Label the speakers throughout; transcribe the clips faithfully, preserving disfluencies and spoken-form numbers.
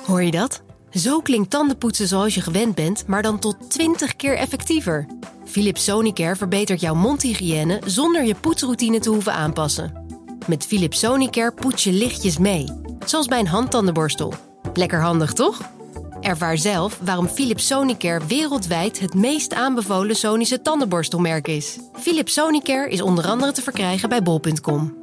Speaker 1: Hoor je dat? Zo klinkt tandenpoetsen zoals je gewend bent, maar dan tot twintig keer effectiever. Philips Sonicare verbetert jouw mondhygiëne zonder je poetsroutine te hoeven aanpassen. Met Philips Sonicare poets je lichtjes mee, zoals bij een handtandenborstel. Lekker handig, toch? Ervaar zelf waarom Philips Sonicare wereldwijd het meest aanbevolen Sonische tandenborstelmerk is. Philips Sonicare is onder andere te verkrijgen bij bol punt com.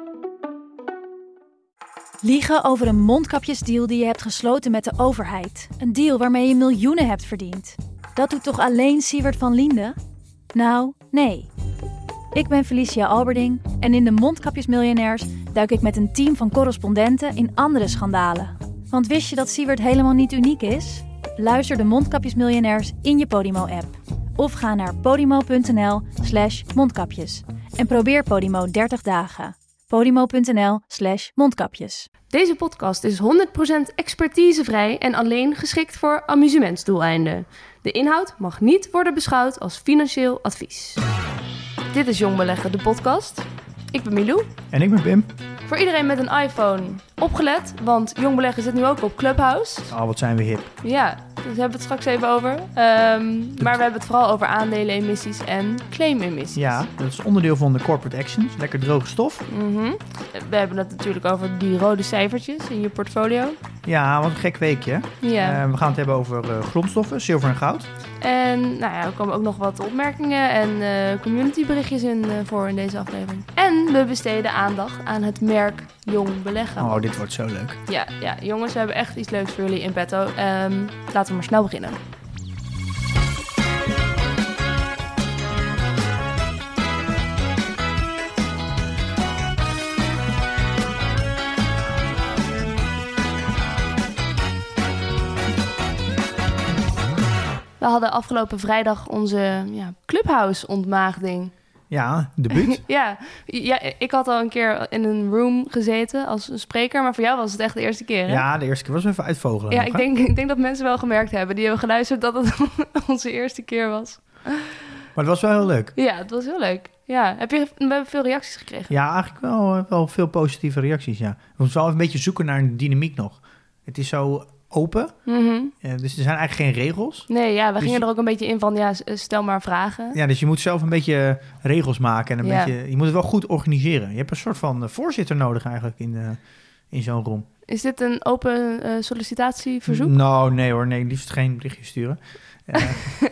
Speaker 2: Liegen over een mondkapjesdeal die je hebt gesloten met de overheid. Een deal waarmee je miljoenen hebt verdiend. Dat doet toch alleen Siewert van Liende? Nou, nee. Ik ben Felicia Alberding en in de Mondkapjesmiljonairs duik ik met een team van correspondenten in andere schandalen. Want wist je dat Siewert helemaal niet uniek is? Luister de Mondkapjesmiljonairs in je Podimo-app. Of ga naar podimo.nl slash mondkapjes. En probeer Podimo dertig dagen. podimo.nl slash mondkapjes.
Speaker 3: Deze podcast is honderd procent expertisevrij en alleen geschikt voor amusementsdoeleinden. De inhoud mag niet worden beschouwd als financieel advies. Dit is Jong Beleggen, de podcast. Ik ben Milou.
Speaker 4: En ik ben Pim.
Speaker 3: Voor iedereen met een iPhone, opgelet, want Jong Beleggen zit nu ook op Clubhouse.
Speaker 4: Oh, wat zijn we hip.
Speaker 3: Ja, dus daar hebben we het straks even over. Um, maar we hebben het vooral over aandelenemissies en claimemissies.
Speaker 4: Ja, dat is onderdeel van de corporate actions. Lekker droge stof.
Speaker 3: Mm-hmm. We hebben het natuurlijk over die rode cijfertjes in je portfolio.
Speaker 4: Ja, wat een gek weekje.
Speaker 3: Ja.
Speaker 4: Uh, we gaan het hebben over uh, grondstoffen, zilver en goud.
Speaker 3: En nou ja, er komen ook nog wat opmerkingen en uh, communityberichtjes in uh, voor in deze aflevering. En we besteden aandacht aan het merk Jong Beleggen.
Speaker 4: Oh, dit wordt zo leuk.
Speaker 3: Ja, ja, jongens, we hebben echt iets leuks voor jullie in petto. Um, laten we maar snel beginnen. We hadden afgelopen vrijdag onze ja, Clubhouse-ontmaagding.
Speaker 4: Ja, debuut.
Speaker 3: ja, ja, ik had al een keer in een room gezeten als een spreker, maar voor jou was het echt de eerste keer, hè?
Speaker 4: Ja, de eerste keer was even uitvogelen.
Speaker 3: Ja,
Speaker 4: nog,
Speaker 3: ik, denk, ik denk dat mensen wel gemerkt hebben. Die hebben geluisterd dat het onze eerste keer was.
Speaker 4: Maar het was wel heel leuk.
Speaker 3: Ja, het was heel leuk. Ja, heb je, we hebben veel reacties gekregen.
Speaker 4: Ja, eigenlijk wel, wel veel positieve reacties, ja. We moeten wel even een beetje zoeken naar een dynamiek nog. Het is zo open,
Speaker 3: Mm-hmm.
Speaker 4: uh, dus er zijn eigenlijk geen regels.
Speaker 3: Nee, ja, we
Speaker 4: dus
Speaker 3: gingen
Speaker 4: je,
Speaker 3: er ook een beetje in van, ja, stel maar vragen.
Speaker 4: Ja, dus je moet zelf een beetje regels maken en een
Speaker 3: ja.
Speaker 4: beetje, je moet het wel goed organiseren. Je hebt een soort van voorzitter nodig eigenlijk in, uh, in zo'n room.
Speaker 3: Is dit een open uh, sollicitatieverzoek?
Speaker 4: Nou, nee hoor, nee, liefst geen berichtje sturen. Uh,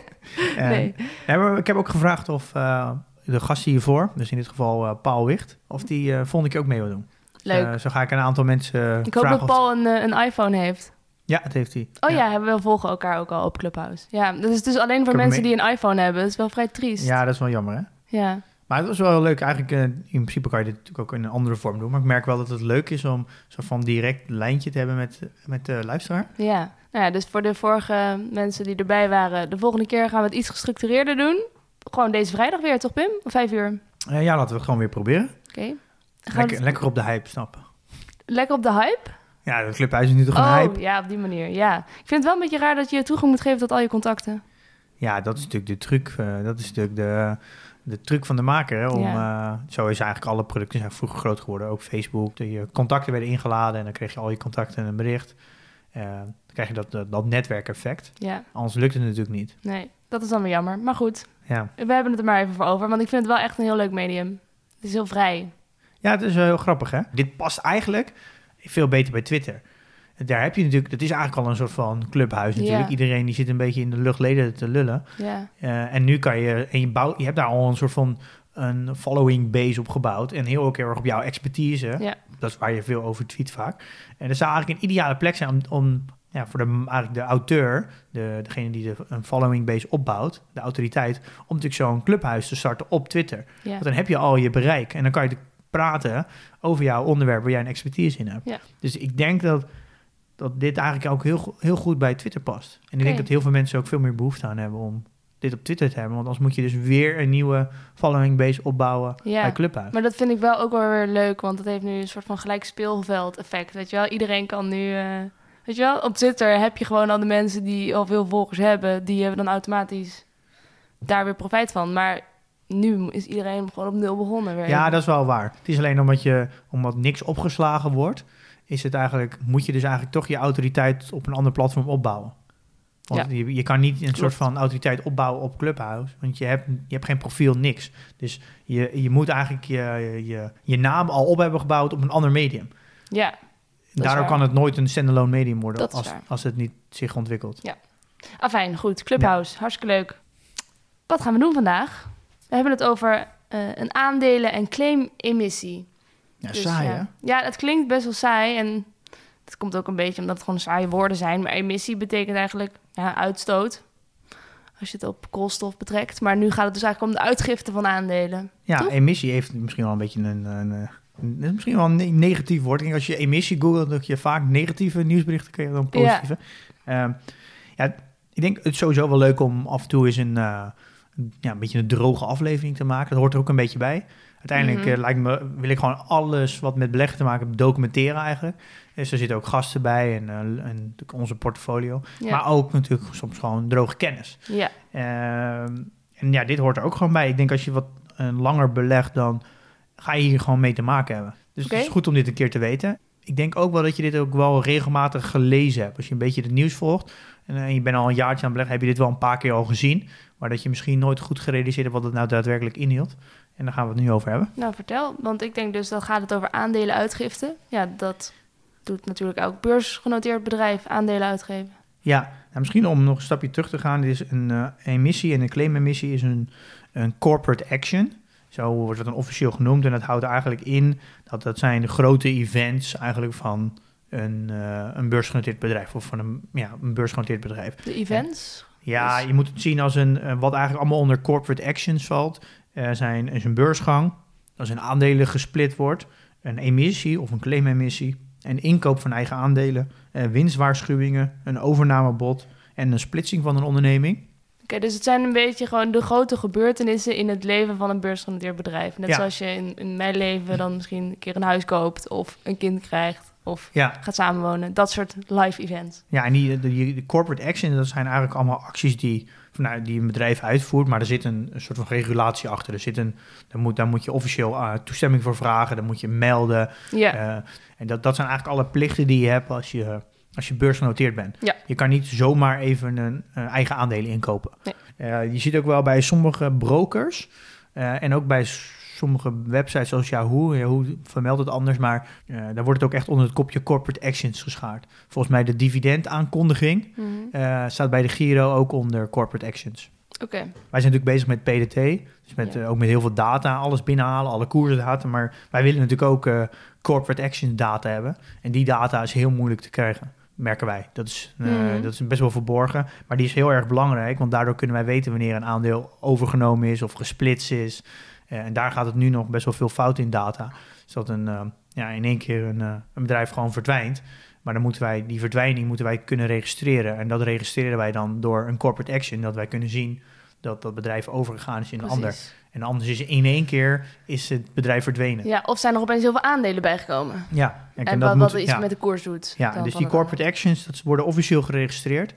Speaker 3: nee.
Speaker 4: Uh, ik heb ook gevraagd of uh, de gast hiervoor, dus in dit geval uh, Paul Wicht, of die uh, volgende keer ook mee wil doen.
Speaker 3: Leuk.
Speaker 4: Uh, zo ga ik een aantal mensen uh,
Speaker 3: Ik hoop dat Paul een, uh, een iPhone heeft.
Speaker 4: Ja, dat heeft hij.
Speaker 3: Oh ja,
Speaker 4: ja,
Speaker 3: we volgen elkaar ook al op Clubhouse. Ja, dat is dus alleen voor mensen mee... die een iPhone hebben. Dat is wel vrij triest.
Speaker 4: Ja, dat is wel jammer, hè?
Speaker 3: Ja.
Speaker 4: Maar het was wel heel leuk. Eigenlijk, uh, in principe kan je dit natuurlijk ook in een andere vorm doen. Maar ik merk wel dat het leuk is om zo van direct een lijntje te hebben met, met de luisteraar.
Speaker 3: Ja. Nou ja, dus voor de vorige mensen die erbij waren, de volgende keer gaan we het iets gestructureerder doen. Gewoon deze vrijdag weer, toch Pim? Om vijf uur?
Speaker 4: Uh, ja, laten we het gewoon weer proberen.
Speaker 3: Oké. Okay.
Speaker 4: Lekker, het... lekker op de hype snappen.
Speaker 3: Lekker op de hype?
Speaker 4: Ja, de Clubhuis is nu toch een
Speaker 3: oh,
Speaker 4: hype?
Speaker 3: Ja, op die manier, ja. Ik vind het wel een beetje raar dat je toegang moet geven tot al je contacten.
Speaker 4: Ja, dat is natuurlijk de truc. Uh, dat is natuurlijk de, de truc van de maker. Hè, om, ja. uh, zo is eigenlijk alle producten zijn vroeger groot geworden. Ook Facebook. De, je contacten werden ingeladen en dan kreeg je al je contacten en een bericht. Uh, dan krijg je dat, dat, dat netwerkeffect.
Speaker 3: Ja.
Speaker 4: Anders lukt het natuurlijk niet.
Speaker 3: Nee, dat is dan weer jammer. Maar goed,
Speaker 4: ja.
Speaker 3: we hebben het er maar even voor over. Want ik vind het wel echt een heel leuk medium. Het is heel vrij.
Speaker 4: Ja, het is heel grappig, hè? Dit past eigenlijk veel beter bij Twitter. Daar heb je natuurlijk, dat is eigenlijk al een soort van clubhuis natuurlijk. Ja. Iedereen die zit een beetje in de luchtleden te lullen.
Speaker 3: Ja.
Speaker 4: Uh, en nu kan je, en je, bouw, je hebt daar al een soort van een following base op gebouwd. En heel, heel erg op jouw expertise.
Speaker 3: Ja.
Speaker 4: Dat is waar je veel over tweet vaak. En dat zou eigenlijk een ideale plek zijn om, om ja, voor de, eigenlijk de auteur, de, degene die de, een following base opbouwt, de autoriteit, om natuurlijk zo'n clubhuis te starten op Twitter.
Speaker 3: Ja.
Speaker 4: Want dan heb je al je bereik. En dan kan je praten over jouw onderwerp waar jij een expertise in hebt.
Speaker 3: Ja.
Speaker 4: Dus ik denk dat, dat dit eigenlijk ook heel, heel goed bij Twitter past. En ik
Speaker 3: okay.
Speaker 4: denk dat heel veel mensen ook veel meer behoefte aan hebben om dit op Twitter te hebben. Want anders moet je dus weer een nieuwe following base opbouwen
Speaker 3: ja.
Speaker 4: bij Clubhuis.
Speaker 3: Maar dat vind ik wel ook wel weer leuk, want dat heeft nu een soort van gelijk speelveld effect. Weet je wel, iedereen kan nu... Uh, weet je wel, op Twitter heb je gewoon al de mensen die al veel volgers hebben, die hebben dan automatisch daar weer profijt van. Maar nu is iedereen gewoon op nul begonnen weer.
Speaker 4: Ja, dat is wel waar. Het is alleen omdat, je, omdat niks opgeslagen wordt, is het eigenlijk, moet je dus eigenlijk toch je autoriteit op een ander platform opbouwen. Want ja. je, je kan niet een Klopt. soort van autoriteit opbouwen op Clubhouse, want je hebt, je hebt geen profiel, niks. Dus je, je moet eigenlijk je, je, je naam al op hebben gebouwd op een ander medium.
Speaker 3: Ja.
Speaker 4: Daardoor kan het nooit een standalone medium worden als, als het niet zich ontwikkelt.
Speaker 3: Ja. Afijn, goed. Clubhouse, ja. Hartstikke leuk. Wat gaan we doen vandaag? We hebben het over uh, een aandelen- en claim-emissie.
Speaker 4: Ja, dus, saai,
Speaker 3: ja.
Speaker 4: hè?
Speaker 3: Ja, het klinkt best wel saai. En het komt ook een beetje omdat het gewoon saaie woorden zijn. Maar emissie betekent eigenlijk ja, uitstoot. Als je het op koolstof betrekt. Maar nu gaat het dus eigenlijk om de uitgifte van aandelen.
Speaker 4: Ja,
Speaker 3: toch?
Speaker 4: Emissie heeft misschien wel een beetje een... een, een Dat is misschien wel een negatief woord. Ik denk als je emissie googelt, dat je vaak negatieve nieuwsberichten krijgt dan positieve. Ja. Um, ja, ik denk het sowieso wel leuk om af en toe eens een, uh, ja, een beetje een droge aflevering te maken. Dat hoort er ook een beetje bij. Uiteindelijk mm-hmm. uh, lijkt me, wil ik gewoon alles wat met beleggen te maken heeft documenteren eigenlijk. Dus er zitten ook gasten bij en, uh, en onze portfolio. Ja. Maar ook natuurlijk soms gewoon droge kennis.
Speaker 3: Ja.
Speaker 4: Um, en ja, dit hoort er ook gewoon bij. Ik denk als je wat uh, langer belegt, dan ga je hier gewoon mee te maken hebben. Dus okay. Het is goed om dit een keer te weten. Ik denk ook wel dat je dit ook wel regelmatig gelezen hebt. Als je een beetje het nieuws volgt en uh, je bent al een jaartje aan het beleggen, heb je dit wel een paar keer al gezien. Maar dat je misschien nooit goed gerealiseerd hebt wat het nou daadwerkelijk inhield. En daar gaan we het nu over hebben.
Speaker 3: Nou, vertel. Want ik denk dus, dan gaat het over aandelenuitgifte. Ja, dat doet natuurlijk ook beursgenoteerd bedrijf aandelen uitgeven.
Speaker 4: Ja, nou, misschien om nog een stapje terug te gaan. Dit is een uh, emissie en een claim-emissie is een, een corporate action. Zo wordt het dan officieel genoemd. En dat houdt eigenlijk in dat dat zijn de grote events eigenlijk van een, uh, een beursgenoteerd bedrijf. Of van een, ja, een beursgenoteerd bedrijf.
Speaker 3: De events?
Speaker 4: En, ja, dus je moet het zien als een, uh, wat eigenlijk allemaal onder corporate actions valt. Uh, zijn, is een beursgang, als een aandelen gesplit wordt, een emissie of een claim-emissie, een inkoop van eigen aandelen, uh, winstwaarschuwingen, een overnamebod en een splitsing van een onderneming.
Speaker 3: Oké, okay, dus het zijn een beetje gewoon de grote gebeurtenissen in het leven van een beursgenoteerd bedrijf. Net ja. zoals je in, in mijn leven dan misschien een keer een huis koopt of een kind krijgt of ja. gaat samenwonen. Dat soort live events.
Speaker 4: Ja, en die, die, die corporate action, dat zijn eigenlijk allemaal acties die, nou, die een bedrijf uitvoert, maar er zit een, een soort van regulatie achter. Er zit een, daar, moet, daar moet je officieel uh, toestemming voor vragen, dan moet je melden. Ja. Uh, en dat, dat zijn eigenlijk alle plichten die je hebt als je... Als je beursgenoteerd bent. Ja. Je kan niet zomaar even een, een eigen aandelen inkopen. Nee. Uh, je ziet ook wel bij sommige brokers uh, en ook bij sommige websites zoals Yahoo. Yahoo vermeldt het anders, maar uh, daar wordt het ook echt onder het kopje corporate actions geschaard. Volgens mij de dividendaankondiging mm-hmm. uh, staat bij de Giro ook onder corporate actions.
Speaker 3: Okay.
Speaker 4: Wij zijn natuurlijk bezig met P D T, dus met, ja. uh, ook met heel veel data, alles binnenhalen, alle koersdata. Maar wij willen natuurlijk ook uh, corporate action data hebben. En die data is heel moeilijk te krijgen. Merken wij. Dat is, uh, mm. dat is best wel verborgen. Maar die is heel erg belangrijk. Want daardoor kunnen wij weten wanneer een aandeel overgenomen is of gesplitst is. Uh, en daar gaat het nu nog best wel veel fout in data. Dus dat een, uh, ja, in één keer een, uh, een bedrijf gewoon verdwijnt. Maar dan moeten wij die verdwijning moeten wij kunnen registreren. En dat registreren wij dan door een corporate action. Dat wij kunnen zien dat dat bedrijf overgegaan is in Precies. een ander. En anders is in één keer is het bedrijf verdwenen.
Speaker 3: Ja, of zijn er opeens heel veel aandelen bijgekomen.
Speaker 4: Ja.
Speaker 3: En,
Speaker 4: en
Speaker 3: dat wat,
Speaker 4: moet,
Speaker 3: wat iets
Speaker 4: ja.
Speaker 3: met de koers doet.
Speaker 4: Ja, dus die corporate actions, dat worden officieel geregistreerd.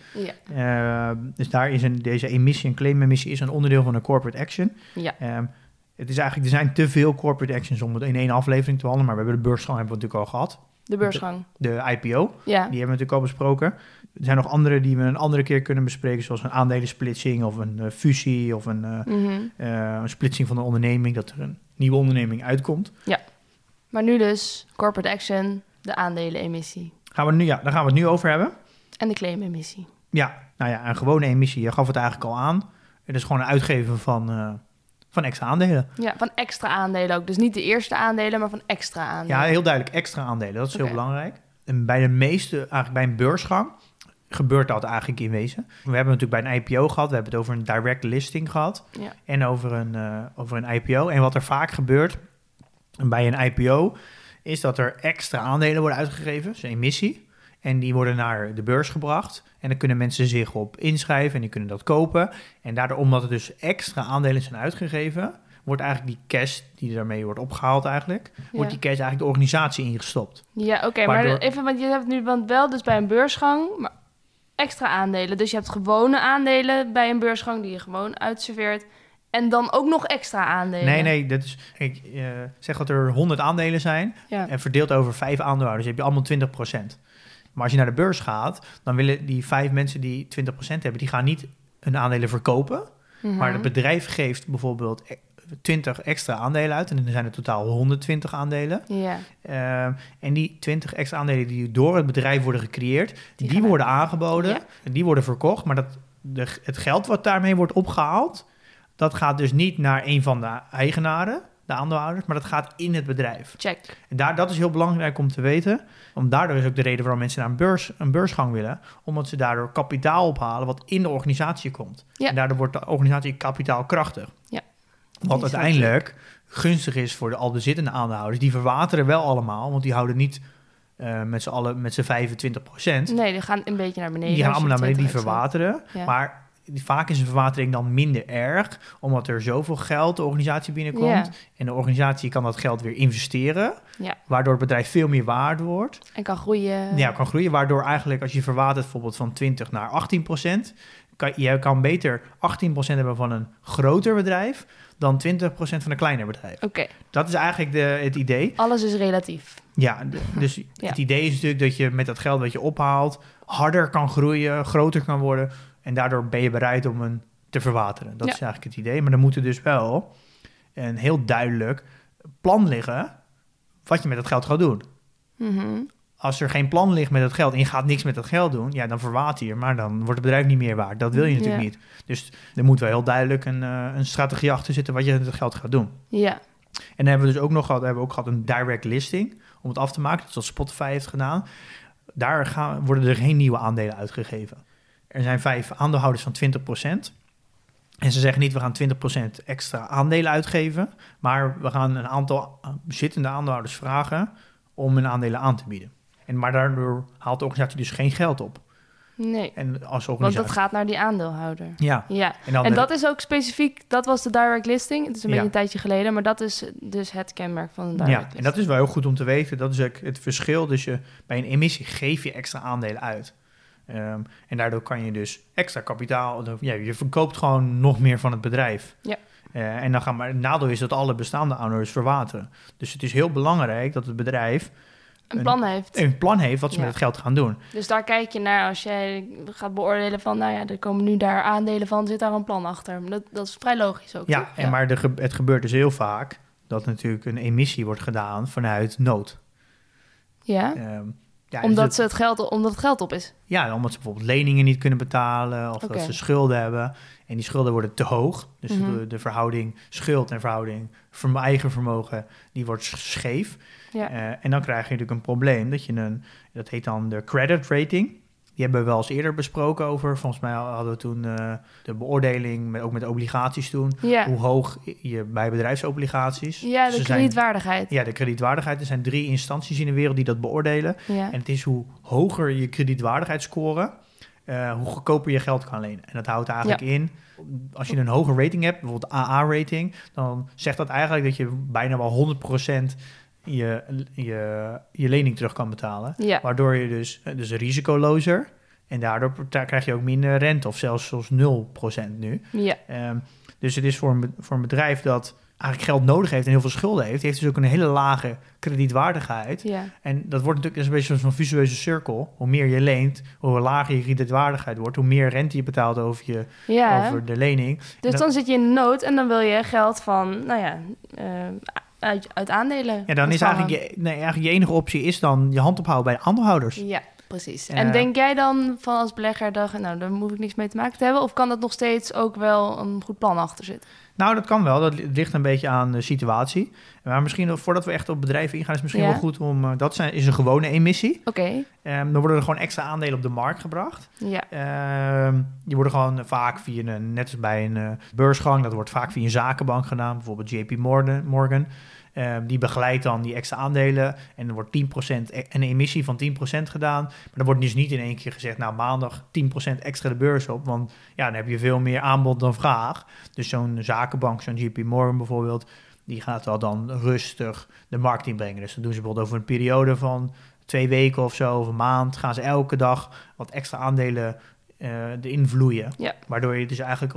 Speaker 4: Ja. Uh, dus daar is een, deze emissie, een claim-emissie, is een onderdeel van een corporate action. Ja. Um, het is eigenlijk, er zijn te veel corporate actions om het in één aflevering te behandelen. Maar we hebben de beursgang hebben we natuurlijk al gehad.
Speaker 3: De beursgang.
Speaker 4: De, de I P O,
Speaker 3: ja.
Speaker 4: Die hebben we natuurlijk al besproken. Er zijn nog andere die we een andere keer kunnen bespreken, zoals een aandelensplitsing of een uh, fusie of een, uh, mm-hmm. uh, een splitsing van een onderneming, dat er een nieuwe onderneming uitkomt.
Speaker 3: Ja, maar nu dus corporate action, de aandelenemissie.
Speaker 4: Gaan we nu, ja, daar gaan we het nu over hebben.
Speaker 3: En de claim-emissie.
Speaker 4: Ja, nou ja, een gewone emissie, je gaf het eigenlijk al aan. Het is gewoon een uitgeven van, uh, van extra aandelen.
Speaker 3: Ja, van extra aandelen ook. Dus niet de eerste aandelen, maar van extra aandelen.
Speaker 4: Ja, heel duidelijk extra aandelen. Dat is okay. heel belangrijk. En bij de meeste, eigenlijk bij een beursgang, gebeurt dat eigenlijk in wezen. We hebben natuurlijk bij een I P O gehad. We hebben het over een direct listing gehad. Ja. En over een, uh, over een I P O. En wat er vaak gebeurt bij een I P O is dat er extra aandelen worden uitgegeven. Dus een emissie. En die worden naar de beurs gebracht. En dan kunnen mensen zich op inschrijven en die kunnen dat kopen. En daardoor, omdat er dus extra aandelen zijn uitgegeven, wordt eigenlijk die cash die daarmee wordt opgehaald eigenlijk, ja. wordt die cash eigenlijk de organisatie ingestopt.
Speaker 3: Ja, oké, okay, Waardoor... maar even, want je hebt nu want wel dus bij een beursgang, maar extra aandelen. Dus je hebt gewone aandelen bij een beursgang die je gewoon uitserveert. En dan ook nog extra aandelen?
Speaker 4: Nee, nee. Dat is, ik uh, zeg dat er honderd aandelen zijn. Ja. En verdeeld over vijf aandeelhouders heb je allemaal twintig procent. Maar als je naar de beurs gaat, dan willen die vijf mensen die twintig procent hebben, die gaan niet hun aandelen verkopen. Mm-hmm. Maar het bedrijf geeft bijvoorbeeld twintig extra aandelen uit. En dan zijn er totaal honderdtwintig aandelen.
Speaker 3: Ja.
Speaker 4: Uh, en die twintig extra aandelen die door het bedrijf worden gecreëerd, die, die worden aangeboden. Ja. En die worden verkocht. Maar dat, de, het geld wat daarmee wordt opgehaald, dat gaat dus niet naar een van de eigenaren, de aandeelhouders, maar dat gaat in het bedrijf.
Speaker 3: Check.
Speaker 4: En daar, dat is heel belangrijk om te weten. Want daardoor is ook de reden waarom mensen naar een, beurs, een beursgang willen. Omdat ze daardoor kapitaal ophalen wat in de organisatie komt. Ja. En daardoor wordt de organisatie kapitaalkrachtig. Ja. Wat uiteindelijk gunstig is voor de al bezittende aandeelhouders. Die verwateren wel allemaal, want die houden niet uh, met z'n allen met z'n vijfentwintig procent.
Speaker 3: Nee, die gaan een beetje naar beneden.
Speaker 4: Die gaan allemaal naar beneden, die verwateren. Ja. Maar vaak is een verwatering dan minder erg, omdat er zoveel geld de organisatie binnenkomt. Ja. En de organisatie kan dat geld weer investeren, ja. waardoor het bedrijf veel meer waard wordt.
Speaker 3: En kan groeien.
Speaker 4: Ja, kan groeien, waardoor eigenlijk als je verwatert bijvoorbeeld van twintig naar achttien procent, kan, je kan beter achttien procent hebben van een groter bedrijf dan twintig procent van een kleiner bedrijf.
Speaker 3: Oké. Okay.
Speaker 4: Dat is eigenlijk de, het idee.
Speaker 3: Alles is relatief.
Speaker 4: Ja, de, dus ja. het idee is natuurlijk dat je met dat geld wat je ophaalt harder kan groeien, groter kan worden. En daardoor ben je bereid om een te verwateren. Dat ja. is eigenlijk het idee. Maar dan moet er dus wel een heel duidelijk plan liggen wat je met dat geld gaat doen.
Speaker 3: Mm-hmm.
Speaker 4: Als er geen plan ligt met dat geld en je gaat niks met dat geld doen, ja, dan verwater je, maar dan wordt het bedrijf niet meer waard. Dat wil je natuurlijk ja. niet. Dus er moet wel heel duidelijk een, uh, een strategie achter zitten wat je met het geld gaat doen.
Speaker 3: Ja.
Speaker 4: En dan hebben we dus ook nog gehad, hebben we ook gehad een direct listing om het af te maken. Dat is wat Spotify heeft gedaan. Daar gaan, worden er geen nieuwe aandelen uitgegeven. Er zijn vijf aandeelhouders van twintig procent. En ze zeggen niet, we gaan twintig procent extra aandelen uitgeven. Maar we gaan een aantal bezittende aandeelhouders vragen om hun aandelen aan te bieden. En, maar daardoor haalt de organisatie dus geen geld op.
Speaker 3: Nee,
Speaker 4: en als organisatie...
Speaker 3: want dat gaat naar die aandeelhouder.
Speaker 4: Ja.
Speaker 3: ja. En, dan en dat de... is ook specifiek, dat was de direct listing. Het is een ja. beetje een tijdje geleden, maar dat is dus het kenmerk van een direct
Speaker 4: ja,
Speaker 3: listing.
Speaker 4: En dat is wel heel goed om te weten. Dat is ook het verschil. Dus je, bij een emissie geef je extra aandelen uit. Um, en daardoor kan je dus extra kapitaal... Ja, je verkoopt gewoon nog meer van het bedrijf.
Speaker 3: Ja.
Speaker 4: Uh, en dan gaan maar het nadeel is dat alle bestaande aandeelhouders verwateren. Dus het is heel belangrijk dat het bedrijf...
Speaker 3: Een plan heeft.
Speaker 4: Een plan heeft wat ze ja. met het geld gaan doen.
Speaker 3: Dus daar kijk je naar als jij gaat beoordelen van... nou ja, er komen nu daar aandelen van, zit daar een plan achter. Dat, dat is vrij logisch ook.
Speaker 4: Ja, en ja. maar de, het gebeurt dus heel vaak dat natuurlijk een emissie wordt gedaan vanuit nood.
Speaker 3: Ja,
Speaker 4: um, ja
Speaker 3: omdat,
Speaker 4: het,
Speaker 3: ze het geld, omdat het geld op is?
Speaker 4: Ja, omdat ze bijvoorbeeld leningen niet kunnen betalen... of okay. dat ze schulden hebben. En die schulden worden te hoog. Dus mm-hmm. de, de verhouding schuld en verhouding ver, eigen vermogen... die wordt scheef. Ja. Uh, en dan krijg je natuurlijk een probleem dat je een, dat heet dan de credit rating. Die hebben we wel eens eerder besproken over. Volgens mij hadden we toen uh, de beoordeling, met, ook met obligaties toen. Ja. Hoe hoog je bij bedrijfsobligaties.
Speaker 3: Ja, de dus kredietwaardigheid.
Speaker 4: Zijn, ja, de kredietwaardigheid. Er zijn drie instanties in de wereld die dat beoordelen. Ja. En het is hoe hoger je kredietwaardigheidsscore, uh, hoe goedkoper je geld kan lenen. En dat houdt eigenlijk ja. in, als je een hoge rating hebt, bijvoorbeeld A A-rating, dan zegt dat eigenlijk dat je bijna wel honderd procent... Je, je, je lening terug kan betalen. Ja. Waardoor je dus, dus risicolozer... en daardoor krijg je ook minder rente... of zelfs, zelfs nul procent nu.
Speaker 3: Ja.
Speaker 4: Um, dus het is voor een, voor een bedrijf dat eigenlijk geld nodig heeft... en heel veel schulden heeft... heeft dus ook een hele lage kredietwaardigheid. Ja. En dat wordt natuurlijk dat is een beetje zo'n visueuze cirkel. Hoe meer je leent, hoe lager je kredietwaardigheid wordt... hoe meer rente je betaalt over, je,
Speaker 3: ja.
Speaker 4: over de lening.
Speaker 3: Dus dan, dan zit je in de nood en dan wil je geld van... nou ja... Uh, Uit, uit aandelen.
Speaker 4: Ja, dan is eigenlijk je, nee, eigenlijk je enige optie is dan je hand ophouden bij de aandeelhouders.
Speaker 3: Ja, precies. Uh, en denk jij dan van als belegger, dacht, nou, daar hoef ik niks mee te maken te hebben? Of kan dat nog steeds ook wel een goed plan achter zitten?
Speaker 4: Nou, dat kan wel. Dat ligt een beetje aan de situatie. Maar misschien, voordat we echt op bedrijven ingaan, is het misschien ja. wel goed om... Uh, dat zijn, is een gewone emissie.
Speaker 3: Oké. Okay.
Speaker 4: Um, dan worden er gewoon extra aandelen op de markt gebracht.
Speaker 3: Ja.
Speaker 4: Um, die worden gewoon vaak via een, net als bij een uh, beursgang, dat wordt vaak via een zakenbank gedaan. Bijvoorbeeld J P Morgan. Morgan. Um, die begeleidt dan die extra aandelen. En er wordt tien procent een emissie van tien procent gedaan. Maar dan wordt dus niet in één keer gezegd... nou, maandag tien procent extra de beurs op. Want ja, dan heb je veel meer aanbod dan vraag. Dus zo'n zakenbank, zo'n J P Morgan bijvoorbeeld... die gaat wel dan rustig de markt inbrengen. Dus dan doen ze bijvoorbeeld over een periode van twee weken of zo... of een maand, gaan ze elke dag wat extra aandelen uh, erin vloeien. Ja. Waardoor je dus eigenlijk op...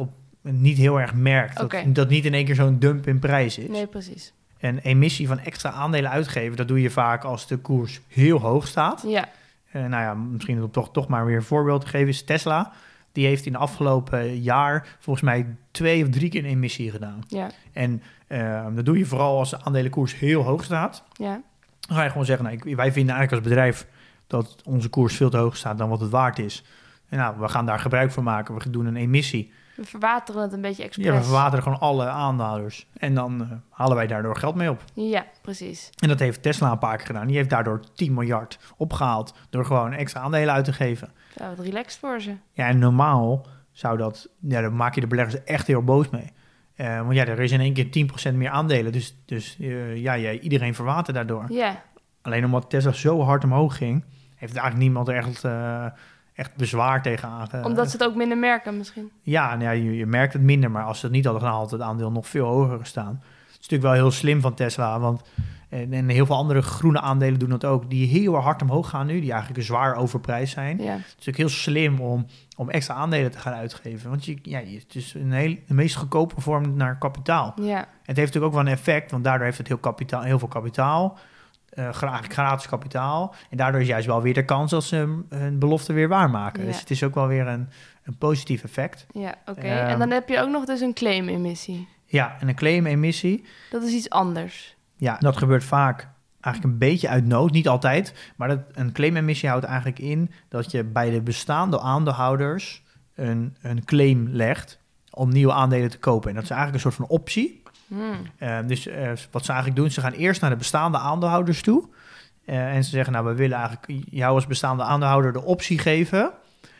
Speaker 4: niet heel erg merkt. Dat,
Speaker 3: Okay.
Speaker 4: dat niet in één keer zo'n dump in prijs is.
Speaker 3: Nee, precies.
Speaker 4: En emissie van extra aandelen uitgeven, dat doe je vaak als de koers heel hoog staat.
Speaker 3: Ja,
Speaker 4: Uh, nou ja, misschien om toch, toch maar weer een voorbeeld te geven is Tesla. Die heeft in de afgelopen jaar volgens mij twee of drie keer een emissie gedaan.
Speaker 3: ja,
Speaker 4: En uh, dat doe je vooral als de aandelenkoers heel hoog staat.
Speaker 3: ja.
Speaker 4: Dan ga je gewoon zeggen, nou, ik, wij vinden eigenlijk als bedrijf dat onze koers veel te hoog staat dan wat het waard is. En nou, we gaan daar gebruik van maken. We doen een emissie.
Speaker 3: We verwateren het een beetje expres.
Speaker 4: Ja, we verwateren gewoon alle aandeelhouders. En dan uh, halen wij daardoor geld mee op.
Speaker 3: Ja, precies.
Speaker 4: En dat heeft Tesla een paar keer gedaan. Die heeft daardoor tien miljard opgehaald door gewoon extra aandelen uit te geven.
Speaker 3: Ja, wat relaxed voor ze.
Speaker 4: Ja, en normaal zou dat, ja, dan maak je de beleggers echt heel boos mee. Uh, want ja, er is in één keer tien procent meer aandelen. Dus, dus uh, ja, ja, iedereen verwatert daardoor.
Speaker 3: Ja,
Speaker 4: Alleen omdat Tesla zo hard omhoog ging, heeft eigenlijk niemand er echt, uh, echt bezwaar tegen aan. Uh,
Speaker 3: omdat ze het ook minder merken misschien.
Speaker 4: Ja, nou ja je, je merkt het minder, maar als ze het niet hadden gedaan, had het aandeel nog veel hoger gestaan. Het is natuurlijk wel heel slim van Tesla, want en, en heel veel andere groene aandelen doen dat ook, die heel hard omhoog gaan nu, die eigenlijk zwaar overprijsd zijn.
Speaker 3: Ja,
Speaker 4: Het is natuurlijk heel slim om, om extra aandelen te gaan uitgeven, want je, ja, het is een heel, de meest goedkope vorm naar kapitaal.
Speaker 3: ja,
Speaker 4: Het heeft natuurlijk ook wel een effect, want daardoor heeft het heel, kapitaal, heel veel kapitaal. Uh, eigenlijk gratis kapitaal. En daardoor is juist wel weer de kans dat ze hun belofte weer waarmaken.
Speaker 3: Ja.
Speaker 4: Dus het is ook wel weer een, een positief effect.
Speaker 3: ja, oké.
Speaker 4: Ehm.
Speaker 3: En dan heb je ook nog dus een claim-emissie.
Speaker 4: Ja, en een claim-emissie,
Speaker 3: Dat is iets anders.
Speaker 4: ja, dat gebeurt vaak eigenlijk een beetje uit nood. Niet altijd, maar dat, een claim-emissie houdt eigenlijk in dat je bij de bestaande aandeelhouders een, een claim legt om nieuwe aandelen te kopen. En dat is eigenlijk een soort van optie.
Speaker 3: Hmm.
Speaker 4: Uh, dus uh, wat ze eigenlijk doen, ze gaan eerst naar de bestaande aandeelhouders toe. Uh, en ze zeggen, nou, we willen eigenlijk jou als bestaande aandeelhouder de optie geven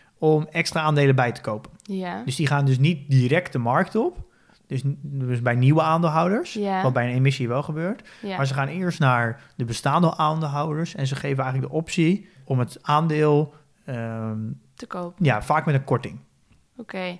Speaker 4: om extra aandelen bij te kopen.
Speaker 3: Ja,
Speaker 4: Dus die gaan dus niet direct de markt op. Dus, dus bij nieuwe aandeelhouders,
Speaker 3: Ja.
Speaker 4: wat bij een emissie wel gebeurt.
Speaker 3: ja.
Speaker 4: Maar ze gaan eerst naar de bestaande aandeelhouders en ze geven eigenlijk de optie om het aandeel, um,
Speaker 3: te kopen.
Speaker 4: ja, vaak met een korting.
Speaker 3: Oké.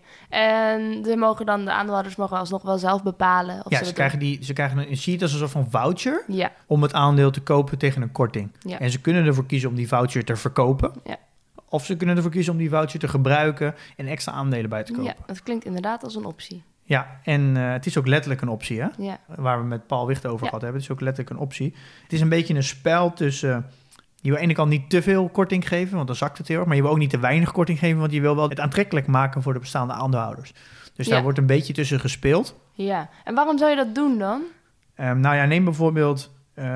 Speaker 3: En ze mogen dan, de aandeelhouders mogen alsnog wel zelf bepalen. Of
Speaker 4: Ja,
Speaker 3: ze
Speaker 4: ze
Speaker 3: dat
Speaker 4: krijgen, die, ze krijgen een, je ziet het als een soort van voucher
Speaker 3: doen. Ja,
Speaker 4: om het aandeel te kopen tegen een korting.
Speaker 3: Ja.
Speaker 4: En ze kunnen ervoor kiezen om die voucher te verkopen.
Speaker 3: Ja.
Speaker 4: Of ze kunnen ervoor kiezen om die voucher te gebruiken en extra aandelen bij te kopen.
Speaker 3: ja, dat klinkt inderdaad als een optie.
Speaker 4: Ja, en uh, het is ook letterlijk een optie, hè?
Speaker 3: Ja,
Speaker 4: Waar we met Paul Wicht over
Speaker 3: Ja.
Speaker 4: gehad hebben. Het is ook letterlijk een optie. Het is een beetje een spel tussen... Uh, je wil aan de ene kant niet te veel korting geven, want dan zakt het heel erg. Maar je wil ook niet te weinig korting geven, want je wil wel het aantrekkelijk maken voor de bestaande aandeelhouders. Dus
Speaker 3: Ja.
Speaker 4: daar wordt een beetje tussen gespeeld.
Speaker 3: ja. En waarom zou je dat doen dan?
Speaker 4: Um, nou ja, neem bijvoorbeeld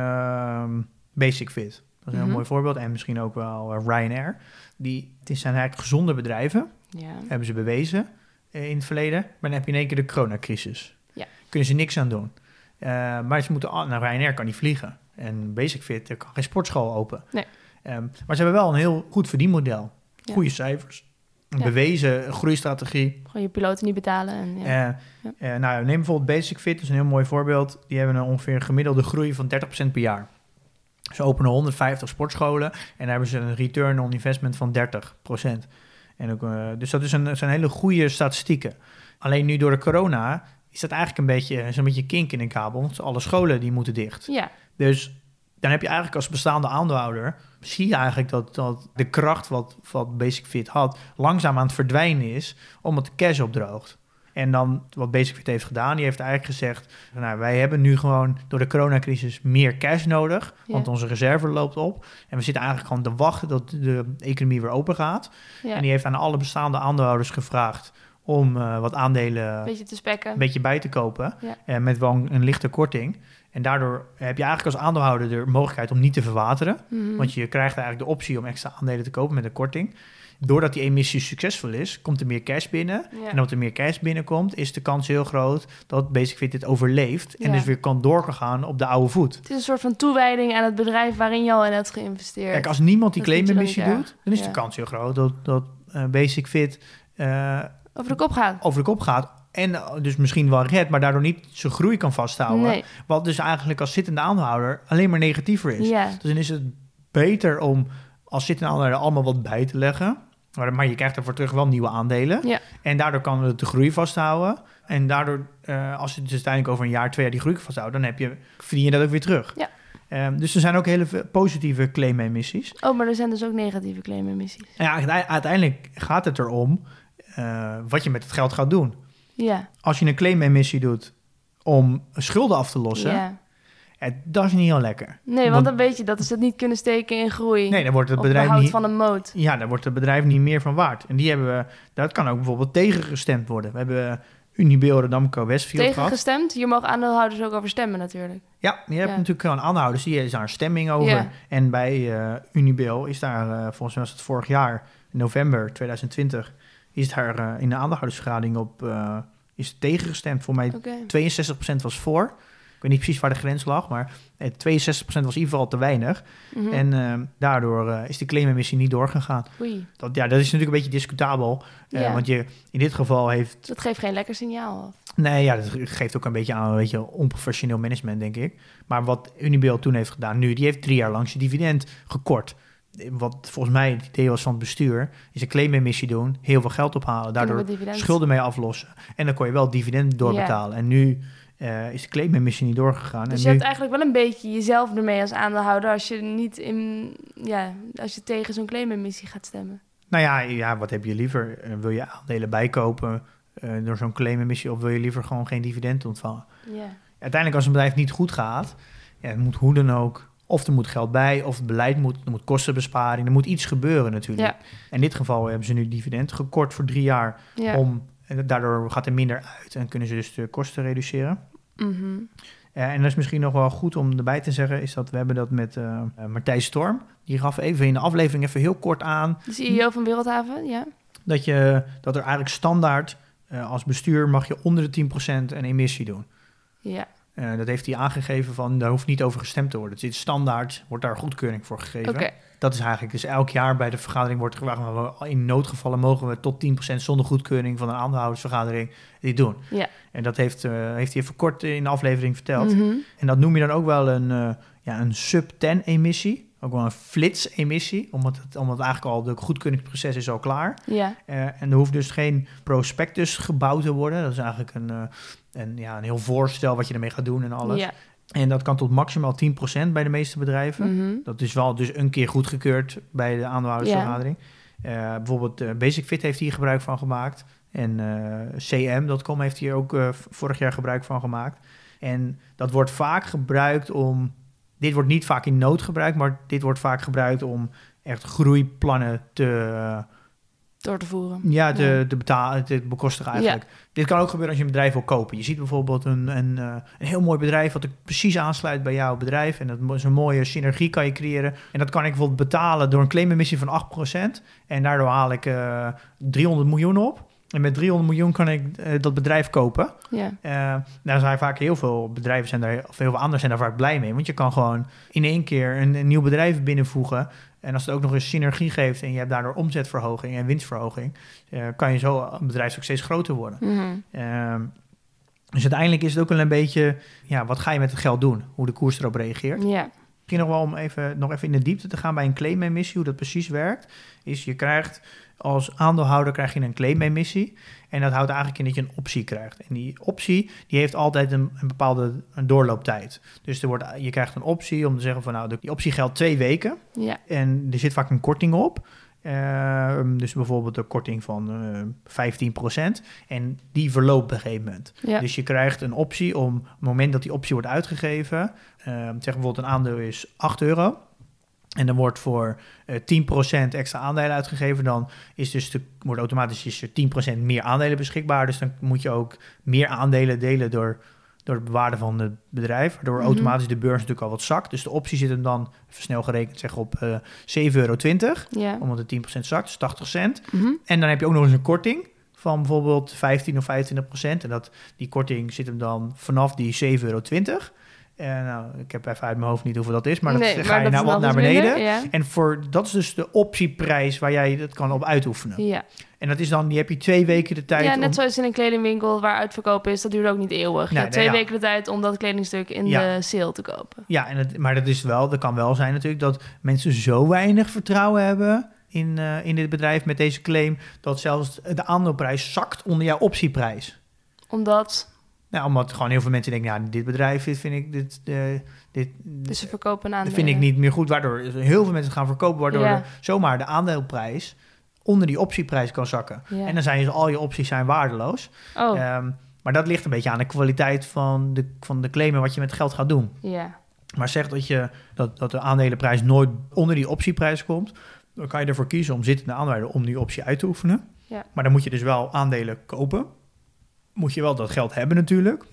Speaker 4: um, Basic Fit. Dat is een
Speaker 3: Mhm.
Speaker 4: heel mooi voorbeeld. En misschien ook wel uh, Ryanair. Die, het zijn eigenlijk gezonde bedrijven,
Speaker 3: Ja,
Speaker 4: hebben ze bewezen uh, in het verleden. Maar dan heb je in één keer de coronacrisis.
Speaker 3: Ja.
Speaker 4: Kunnen ze niks aan doen. Uh, maar ze moeten, nou, Ryanair kan niet vliegen. En Basic Fit, er kan geen sportschool open.
Speaker 3: Nee.
Speaker 4: Um, maar ze hebben wel een heel goed verdienmodel.
Speaker 3: Ja.
Speaker 4: Goede cijfers. Een
Speaker 3: Ja.
Speaker 4: bewezen groeistrategie.
Speaker 3: gewoon je piloten niet betalen. En, ja.
Speaker 4: Uh,
Speaker 3: Ja.
Speaker 4: uh, nou, neem bijvoorbeeld Basic Fit, dat is een heel mooi voorbeeld. Die hebben een ongeveer een gemiddelde groei van dertig procent per jaar. Ze openen honderdvijftig sportscholen en daar hebben ze een return on investment van dertig procent. En ook, uh, dus dat is een, zijn hele goede statistieken. Alleen nu door de corona is dat eigenlijk een beetje zo'n beetje kink in een kabel. Want alle scholen die moeten dicht.
Speaker 3: ja,
Speaker 4: Dus dan heb je eigenlijk als bestaande aandeelhouder, zie je eigenlijk dat, dat de kracht wat, wat Basic Fit had, langzaam aan het verdwijnen is, omdat de cash opdroogt. En dan wat Basic Fit heeft gedaan, die heeft eigenlijk gezegd, nou, wij hebben nu gewoon door de coronacrisis meer cash nodig, want
Speaker 3: Ja.
Speaker 4: onze reserve loopt op. En we zitten eigenlijk gewoon te wachten dat de economie weer open gaat.
Speaker 3: ja.
Speaker 4: En die heeft aan alle bestaande aandeelhouders gevraagd om uh, wat aandelen
Speaker 3: een beetje te spekken.
Speaker 4: een beetje bij te kopen.
Speaker 3: Ja.
Speaker 4: Uh, met wel een, een lichte korting. En daardoor heb je eigenlijk als aandeelhouder de mogelijkheid om niet te verwateren.
Speaker 3: Mhm.
Speaker 4: Want je krijgt eigenlijk de optie om extra aandelen te kopen met een korting. Doordat die emissie succesvol is, komt er meer cash binnen.
Speaker 3: Ja.
Speaker 4: En omdat er meer cash binnenkomt, is de kans heel groot dat Basic Fit dit overleeft. En
Speaker 3: Ja.
Speaker 4: dus weer kan doorgaan op de oude voet.
Speaker 3: Het is een soort van toewijding aan het bedrijf waarin je al in hebt geïnvesteerd.
Speaker 4: Kijk, als niemand die
Speaker 3: Dat vind je
Speaker 4: claim-emissie
Speaker 3: dan niet
Speaker 4: doet, dan is
Speaker 3: erg.
Speaker 4: de
Speaker 3: Ja.
Speaker 4: kans heel groot dat, dat uh, Basic Fit uh,
Speaker 3: Over de kop gaat.
Speaker 4: over de kop gaat. En uh, dus misschien wel redt, maar daardoor niet zijn groei kan vasthouden.
Speaker 3: Nee.
Speaker 4: Wat dus eigenlijk als zittende aandeelhouder alleen maar negatiever is.
Speaker 3: Ja.
Speaker 4: Dus dan is het beter om als zittende aandeelhouder allemaal wat bij te leggen. Maar, maar je krijgt ervoor terug wel nieuwe aandelen.
Speaker 3: Ja.
Speaker 4: En daardoor kan het de groei vasthouden. En daardoor, uh, als je dus uiteindelijk over een jaar, twee jaar die groei vasthoudt, dan heb je, verdien je dat ook weer terug.
Speaker 3: Ja.
Speaker 4: Um, dus er zijn ook hele veel positieve claim-emissies.
Speaker 3: Oh, maar er zijn dus ook negatieve claim-emissies.
Speaker 4: En ja, uiteindelijk gaat het erom uh, wat je met het geld gaat doen.
Speaker 3: Ja.
Speaker 4: Als je een claimemissie doet om schulden af te lossen,
Speaker 3: Ja.
Speaker 4: eh, dat is niet heel lekker.
Speaker 3: Nee, want,
Speaker 4: Want-
Speaker 3: dan weet je dat ze het niet kunnen steken in groei.
Speaker 4: Nee, dan wordt het
Speaker 3: of
Speaker 4: bedrijf
Speaker 3: behoud
Speaker 4: niet...
Speaker 3: van een moot.
Speaker 4: Ja, daar wordt het bedrijf niet meer van waard. En die hebben we, dat kan ook bijvoorbeeld tegengestemd worden. We hebben Unibail, Rodamco, Westfield gehad.
Speaker 3: Tegengestemd? Hier mogen aandeelhouders ook over stemmen natuurlijk.
Speaker 4: Ja, je hebt
Speaker 3: Ja.
Speaker 4: natuurlijk gewoon aandeelhouders, die is daar een stemming over.
Speaker 3: Ja.
Speaker 4: En bij uh, Unibail is daar, uh, volgens mij was het vorig jaar, in november twintig twintig, is daar uh, in de aandeelhoudersvergadering op uh, is tegengestemd. Voor mij
Speaker 3: Oké. Okay.
Speaker 4: tweeënzestig procent was voor. Ik weet niet precies waar de grens lag, maar eh, tweeënzestig procent was in ieder geval te weinig.
Speaker 3: Mm-hmm.
Speaker 4: En uh, daardoor uh, is de claimemissie niet doorgegaan.
Speaker 3: Oei.
Speaker 4: Dat, ja, dat is natuurlijk een beetje discutabel. Uh,
Speaker 3: Ja.
Speaker 4: Want je, in dit geval heeft...
Speaker 3: Dat geeft geen lekker signaal af.
Speaker 4: Nee, ja, dat geeft ook een beetje aan een beetje onprofessioneel management, denk ik. Maar wat Unibail toen heeft gedaan nu, die heeft drie jaar lang zijn dividend gekort. Wat volgens mij het idee was van het bestuur, is een claimemissie doen, heel veel geld ophalen, daardoor schulden mee aflossen. En dan kon je wel dividend doorbetalen. Ja. En nu uh, is de claimemissie niet doorgegaan.
Speaker 3: Dus
Speaker 4: en
Speaker 3: je
Speaker 4: nu... hebt
Speaker 3: eigenlijk wel een beetje jezelf ermee als aandeelhouder als je niet in, ja, als je tegen zo'n claimemissie gaat stemmen.
Speaker 4: Nou ja, ja, wat heb je liever? Uh, wil je aandelen bijkopen uh, door zo'n claimemissie of wil je liever gewoon geen dividend ontvangen?
Speaker 3: Ja.
Speaker 4: Uiteindelijk als een bedrijf niet goed gaat, ja, het moet hoe dan ook, of er moet geld bij, of het beleid moet, er moet kostenbesparing, er moet iets gebeuren natuurlijk. Ja. In dit geval hebben ze nu dividend gekort voor drie jaar, ja. om, en daardoor gaat er minder uit en kunnen ze dus de kosten reduceren.
Speaker 3: Mm-hmm.
Speaker 4: Uh, en dat is misschien nog wel goed om erbij te zeggen, is dat we hebben dat met uh, uh, Martijn Storm, die gaf even in de aflevering even heel kort aan.
Speaker 3: De C E O van Wereldhaven, ja.
Speaker 4: Dat, je, dat er eigenlijk standaard, uh, als bestuur mag je onder de tien procent een emissie doen.
Speaker 3: Ja.
Speaker 4: Uh, dat heeft hij aangegeven van, daar hoeft niet over gestemd te worden. Het is standaard, wordt daar goedkeuring voor gegeven.
Speaker 3: Okay.
Speaker 4: Dat is eigenlijk, dus elk jaar bij de vergadering wordt gevraagd, maar in noodgevallen mogen we tot tien procent zonder goedkeuring van een aandeelhoudersvergadering dit doen.
Speaker 3: Ja.
Speaker 4: En dat heeft, uh, heeft hij even kort in de aflevering verteld.
Speaker 3: Mm-hmm.
Speaker 4: En dat noem je dan ook wel een, uh, ja, een sub tien emissie. Ook wel een flits-emissie, omdat het, omdat het eigenlijk al, de goedkeuringsproces is al klaar.
Speaker 3: Ja.
Speaker 4: Uh, en er hoeft dus geen prospectus gebouwd te worden. Dat is eigenlijk een, uh, een, ja, een heel voorstel wat je ermee gaat doen en alles.
Speaker 3: Ja.
Speaker 4: En dat kan tot maximaal tien procent bij de meeste bedrijven.
Speaker 3: Mm-hmm.
Speaker 4: Dat is wel dus een keer goedgekeurd bij de aandeelhoudersvergadering. Ja. Uh, bijvoorbeeld uh, Basic-Fit heeft hier gebruik van gemaakt. En uh, C M punt com heeft hier ook uh, vorig jaar gebruik van gemaakt. En dat wordt vaak gebruikt om... Dit wordt niet vaak in nood gebruikt, maar dit wordt vaak gebruikt om echt groeiplannen te... Uh,
Speaker 3: door te voeren.
Speaker 4: Ja, te, ja. te betalen, te bekostigen eigenlijk. Ja. Dit kan ook gebeuren als je een bedrijf wil kopen. Je ziet bijvoorbeeld een, een, uh, een heel mooi bedrijf wat er precies aansluit bij jouw bedrijf. En dat is een mooie synergie kan je creëren. En dat kan ik bijvoorbeeld betalen door een claimemissie van acht procent. En daardoor haal ik uh, driehonderd miljoen op. En met driehonderd miljoen kan ik uh, dat bedrijf kopen.
Speaker 3: Ja.
Speaker 4: Uh, daar zijn vaak heel veel bedrijven, zijn daar, of heel veel anderen zijn daar vaak blij mee. Want je kan gewoon in één keer een, een nieuw bedrijf binnenvoegen. En als het ook nog eens synergie geeft en je hebt daardoor omzetverhoging en winstverhoging, uh, kan je zo een bedrijf ook steeds groter worden.
Speaker 3: Mm-hmm.
Speaker 4: Uh, dus uiteindelijk is het ook wel een beetje, ja, wat ga je met het geld doen? Hoe de koers erop reageert.
Speaker 3: Ja.
Speaker 4: Misschien nog wel om even, nog even in de diepte te gaan bij een claimemissie, hoe dat precies werkt, is je krijgt als aandeelhouder krijg je een claimemissie. En dat houdt eigenlijk in dat je een optie krijgt. En die optie die heeft altijd een, een bepaalde een doorlooptijd. Dus er wordt, je krijgt een optie om te zeggen van nou, die optie geldt twee weken.
Speaker 3: Ja.
Speaker 4: En er zit vaak een korting op. Uh, dus bijvoorbeeld een korting van uh, vijftien procent. En die verloopt op een gegeven moment.
Speaker 3: Ja.
Speaker 4: Dus je krijgt een optie om, op het moment dat die optie wordt uitgegeven, uh, zeg bijvoorbeeld een aandeel is acht euro. En dan wordt voor uh, tien procent extra aandelen uitgegeven. Dan is dus de, wordt automatisch is er tien procent meer aandelen beschikbaar. Dus dan moet je ook meer aandelen delen door, door de waarde van het bedrijf. Waardoor mm-hmm. automatisch de beurs natuurlijk al wat zakt. Dus de optie zit hem dan, even snel gerekend, zeg op uh, zeven euro twintig.
Speaker 3: Ja.
Speaker 4: Omdat het tien procent zakt, dus tachtig cent.
Speaker 3: Mm-hmm.
Speaker 4: En dan heb je ook nog eens een korting van bijvoorbeeld vijftien of vijfentwintig procent. En dat, die korting zit hem dan vanaf die zeven euro twintig. Uh, nou, ik heb even uit mijn hoofd niet hoeveel dat is, maar dat
Speaker 3: nee,
Speaker 4: ga
Speaker 3: maar
Speaker 4: je
Speaker 3: dat
Speaker 4: nou wat naar
Speaker 3: minder,
Speaker 4: beneden.
Speaker 3: Ja.
Speaker 4: En voor dat is dus de optieprijs waar jij dat kan op uitoefenen.
Speaker 3: Ja.
Speaker 4: En dat is dan, die heb je twee weken de tijd.
Speaker 3: Ja, net
Speaker 4: om...
Speaker 3: zoals in een kledingwinkel waar uitverkoop is, dat duurt ook niet eeuwig. Je
Speaker 4: nee,
Speaker 3: hebt twee
Speaker 4: nee, ja.
Speaker 3: weken de tijd om dat kledingstuk in
Speaker 4: ja.
Speaker 3: de sale te kopen.
Speaker 4: Ja, en het, maar dat is wel, dat kan wel zijn natuurlijk dat mensen zo weinig vertrouwen hebben in, uh, in dit bedrijf met deze claim, dat zelfs de aandeelprijs zakt onder jouw optieprijs.
Speaker 3: Omdat?
Speaker 4: Nou, omdat gewoon heel veel mensen denken, nou, dit bedrijf dit vind ik, dit, uh, dit,
Speaker 3: dus ze verkopen aan.
Speaker 4: Dat vind ik niet meer goed, waardoor heel veel mensen gaan verkopen, waardoor
Speaker 3: ja.
Speaker 4: de, zomaar de aandeelprijs onder die optieprijs kan zakken.
Speaker 3: Ja.
Speaker 4: En dan zijn dus al je opties zijn waardeloos.
Speaker 3: Oh,
Speaker 4: Um, maar dat ligt een beetje aan de kwaliteit van de, van de claim en wat je met geld gaat doen.
Speaker 3: ja.
Speaker 4: Maar zeg dat, je, dat, dat de aandelenprijs nooit onder die optieprijs komt, dan kan je ervoor kiezen om zittende aandeelhouder om die optie uit te oefenen.
Speaker 3: Ja.
Speaker 4: Maar dan moet je dus wel aandelen kopen. Moet je wel dat geld hebben natuurlijk.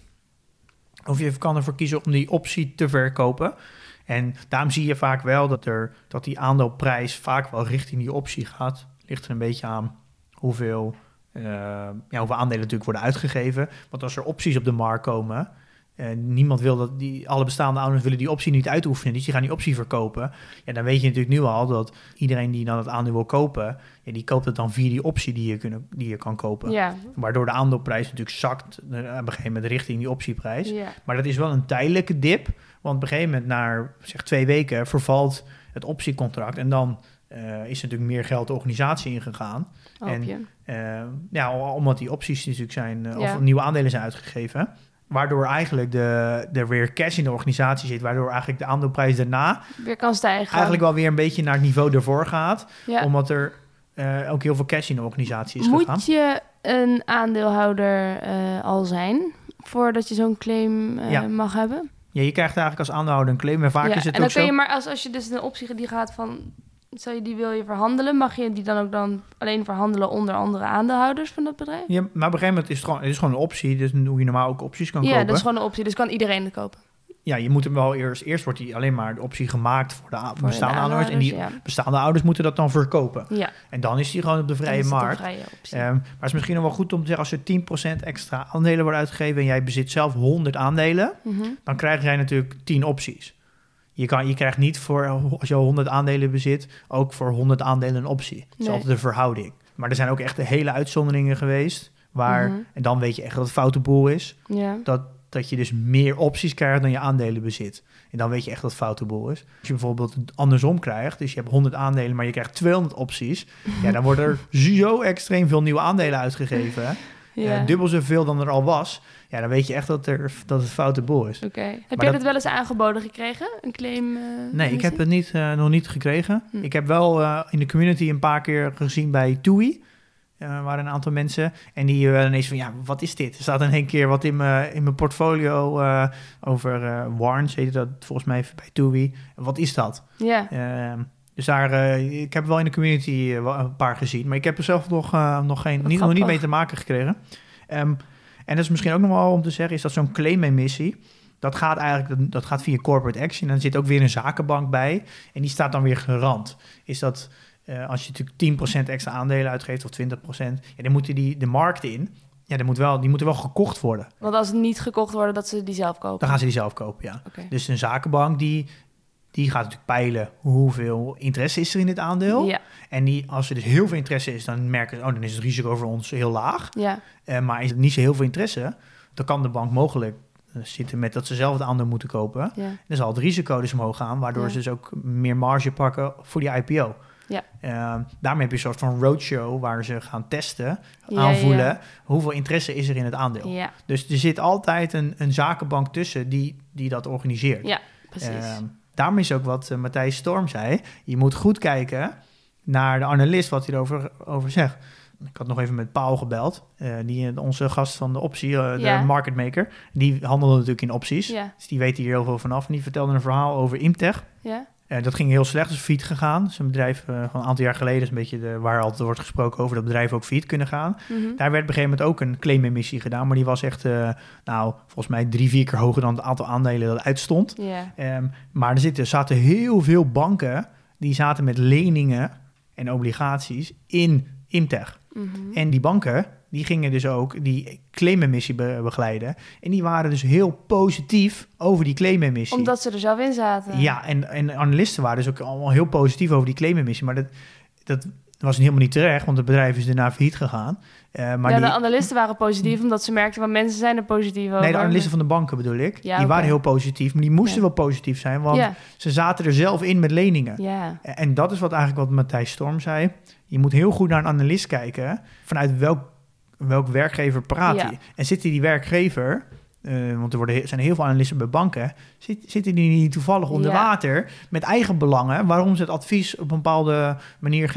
Speaker 4: Of je kan ervoor kiezen om die optie te verkopen. En daarom zie je vaak wel dat, er, dat die aandeelprijs vaak wel richting die optie gaat. Ligt er een beetje aan hoeveel, uh, ja, hoeveel aandelen natuurlijk worden uitgegeven. Want als er opties op de markt komen, uh, niemand wil dat die, alle bestaande aandeelhouders willen die optie niet uitoefenen. Dus die gaan die optie verkopen. Ja, dan weet je natuurlijk nu al dat iedereen die dan het aandeel wil kopen, ja, die koopt het dan via die optie die je, kunnen, die je kan kopen.
Speaker 3: Ja.
Speaker 4: Waardoor de aandeelprijs natuurlijk zakt uh, op een gegeven moment richting die optieprijs.
Speaker 3: Ja.
Speaker 4: Maar dat is wel een tijdelijke dip. Want op een gegeven moment, na zeg, twee weken, vervalt het optiecontract. En dan uh, is er natuurlijk meer geld de organisatie ingegaan.
Speaker 3: Hoop
Speaker 4: En
Speaker 3: je.
Speaker 4: uh, ja, omdat die opties natuurlijk zijn, uh,
Speaker 3: Ja.
Speaker 4: of nieuwe aandelen zijn uitgegeven. Waardoor eigenlijk de, er weer cash in de organisatie zit. Waardoor eigenlijk de aandeelprijs daarna
Speaker 3: Weer kan stijgen.
Speaker 4: eigenlijk wel weer een beetje naar het niveau ervoor gaat.
Speaker 3: Ja.
Speaker 4: Omdat er uh, ook heel veel cash in de organisatie is
Speaker 3: Moet
Speaker 4: gegaan.
Speaker 3: je een aandeelhouder uh, al zijn voordat je zo'n claim uh,
Speaker 4: Ja.
Speaker 3: mag hebben?
Speaker 4: Ja, je krijgt eigenlijk als aandeelhouder een claim. En vaak
Speaker 3: Ja,
Speaker 4: is het
Speaker 3: en dan
Speaker 4: ook
Speaker 3: kun
Speaker 4: zo.
Speaker 3: je maar als, als je dus een optie die gaat van, zou je die wil je verhandelen, mag je die dan ook dan alleen verhandelen onder andere aandeelhouders van dat bedrijf?
Speaker 4: Ja, maar op een gegeven moment is het gewoon, het is gewoon een optie. Dus hoe je normaal ook opties kan
Speaker 3: Ja,
Speaker 4: kopen.
Speaker 3: dat is gewoon een optie, dus kan iedereen het kopen.
Speaker 4: Ja, je moet hem wel eerst... Eerst wordt die alleen maar de optie gemaakt voor de a-
Speaker 3: Voor
Speaker 4: bestaande
Speaker 3: de
Speaker 4: aandeelhouders. En die
Speaker 3: aandeelhouders,
Speaker 4: bestaande ouders moeten dat dan verkopen.
Speaker 3: Ja, ja.
Speaker 4: En dan is die gewoon op de
Speaker 3: Dan
Speaker 4: vrije
Speaker 3: is het een
Speaker 4: markt.
Speaker 3: vrije optie.
Speaker 4: Um, maar het is misschien nog wel goed om te zeggen, als er tien procent extra aandelen worden uitgegeven en jij bezit zelf honderd aandelen,
Speaker 3: Mhm.
Speaker 4: dan krijg jij natuurlijk tien opties. Je, kan, je krijgt niet voor, als je al honderd aandelen bezit, ook voor honderd aandelen een optie. Het is
Speaker 3: Nee.
Speaker 4: altijd een verhouding. Maar er zijn ook echt de hele uitzonderingen geweest, waar,
Speaker 3: Mhm.
Speaker 4: en dan weet je echt dat het foute boel is,
Speaker 3: Ja.
Speaker 4: dat, dat je dus meer opties krijgt dan je aandelen bezit. En dan weet je echt dat het foute boel is. Als je bijvoorbeeld het andersom krijgt, dus je hebt honderd aandelen, maar je krijgt tweehonderd opties, ja, dan worden er zo extreem veel nieuwe aandelen uitgegeven.
Speaker 3: Ja.
Speaker 4: Uh, dubbel zoveel dan er al was. Ja, dan weet je echt dat, er, dat het foute boel is.
Speaker 3: Oké. Heb
Speaker 4: Maar
Speaker 3: jij
Speaker 4: dat-
Speaker 3: dit wel eens aangeboden gekregen? Een claim? uh,
Speaker 4: Nee, ik
Speaker 3: missie?
Speaker 4: heb het niet, uh, nog niet gekregen.
Speaker 3: Hm.
Speaker 4: Ik heb wel uh, in de community een paar keer gezien bij TUI. Er uh, waren een aantal mensen. En die uh, ineens van, ja, wat is dit? Er staat in één keer wat in mijn in mijn portfolio uh, over uh, warrants, heet dat volgens mij bij TUI. Wat is dat?
Speaker 3: Ja.
Speaker 4: Uh, dus daar, uh, ik heb wel in de community uh, wel een paar gezien. Maar ik heb er zelf nog, uh, nog, geen, niet, nog niet mee te maken gekregen. Um, en dat is misschien ook nog wel om te zeggen, is dat zo'n claim-emissie, dat gaat eigenlijk dat, dat gaat via corporate action. En er zit ook weer een zakenbank bij. En die staat dan weer garant. Is dat uh, als je natuurlijk tien procent extra aandelen uitgeeft of twintig procent, ja, dan moeten die de markt in. Ja, die, moet wel, die moeten wel gekocht worden.
Speaker 3: Want als het niet gekocht worden, dat ze die zelf kopen.
Speaker 4: Dan gaan ze die zelf kopen, ja.
Speaker 3: Oké.
Speaker 4: Dus een zakenbank die, die gaat natuurlijk peilen hoeveel interesse is er in dit aandeel.
Speaker 3: Ja.
Speaker 4: En die, als er dus heel veel interesse is, dan merken ze, oh, dan is het risico voor ons heel laag.
Speaker 3: Ja.
Speaker 4: Uh, maar is het niet zo heel veel interesse, dan kan de bank mogelijk uh, zitten met dat ze zelf het aandeel moeten kopen.
Speaker 3: Ja.
Speaker 4: Dan zal het risico dus omhoog gaan, waardoor
Speaker 3: Ja.
Speaker 4: ze dus ook meer marge pakken voor die I P O.
Speaker 3: Ja.
Speaker 4: Uh, daarmee heb je een soort van roadshow waar ze gaan testen,
Speaker 3: Ja,
Speaker 4: aanvoelen,
Speaker 3: ja.
Speaker 4: hoeveel interesse is er in het aandeel.
Speaker 3: Ja.
Speaker 4: Dus er zit altijd een, een zakenbank tussen die, die dat organiseert.
Speaker 3: Ja, precies.
Speaker 4: Uh, daarom is ook wat uh, Matthijs Storm zei, je moet goed kijken naar de analist wat hij erover over zegt. Ik had nog even met Paul gebeld, uh, die, onze gast van de optie, uh, de
Speaker 3: Ja.
Speaker 4: market maker. Die handelde natuurlijk in opties,
Speaker 3: Ja.
Speaker 4: dus die weet hier heel veel vanaf. En die vertelde een verhaal over Imtech.
Speaker 3: Ja.
Speaker 4: Uh, dat ging heel slecht, is failliet gegaan. Dat is een bedrijf uh, van een aantal jaar geleden, is een beetje de, waar altijd wordt gesproken over dat bedrijven ook failliet kunnen gaan.
Speaker 3: Mhm.
Speaker 4: Daar werd op een gegeven moment ook een claim-emissie gedaan, maar die was echt, uh, nou, volgens mij drie, vier keer hoger dan het aantal aandelen dat uitstond.
Speaker 3: Ja.
Speaker 4: Um, maar er zitten, zaten heel veel banken, die zaten met leningen en obligaties in Imtech.
Speaker 3: Mhm.
Speaker 4: En die banken, die gingen dus ook die claim-emissie be- begeleiden. En die waren dus heel positief over die claim-emissie.
Speaker 3: Omdat ze er zelf in zaten.
Speaker 4: Ja, en, en analisten waren dus ook allemaal heel positief over die claim-emissie. Maar dat, dat was helemaal niet terecht, want het bedrijf is daarna failliet gegaan. Uh, maar
Speaker 3: ja,
Speaker 4: die,
Speaker 3: de analisten waren positief, omdat ze merkten van mensen zijn er positief over.
Speaker 4: nee, de analisten van de banken bedoel ik.
Speaker 3: Ja,
Speaker 4: die
Speaker 3: oké.
Speaker 4: waren heel positief, maar die moesten
Speaker 3: Ja.
Speaker 4: wel positief zijn, want
Speaker 3: Ja.
Speaker 4: ze zaten er zelf in met leningen.
Speaker 3: Ja.
Speaker 4: En dat is wat eigenlijk wat Matthijs Storm zei. Je moet heel goed naar een analist kijken, vanuit welk, welk werkgever praat
Speaker 3: Ja.
Speaker 4: hij. En zit die werkgever, uh, want er worden, he- zijn heel veel analisten bij banken, zit, zitten die niet toevallig onder
Speaker 3: Ja.
Speaker 4: water met eigen belangen, waarom ze het advies op een bepaalde manier geven.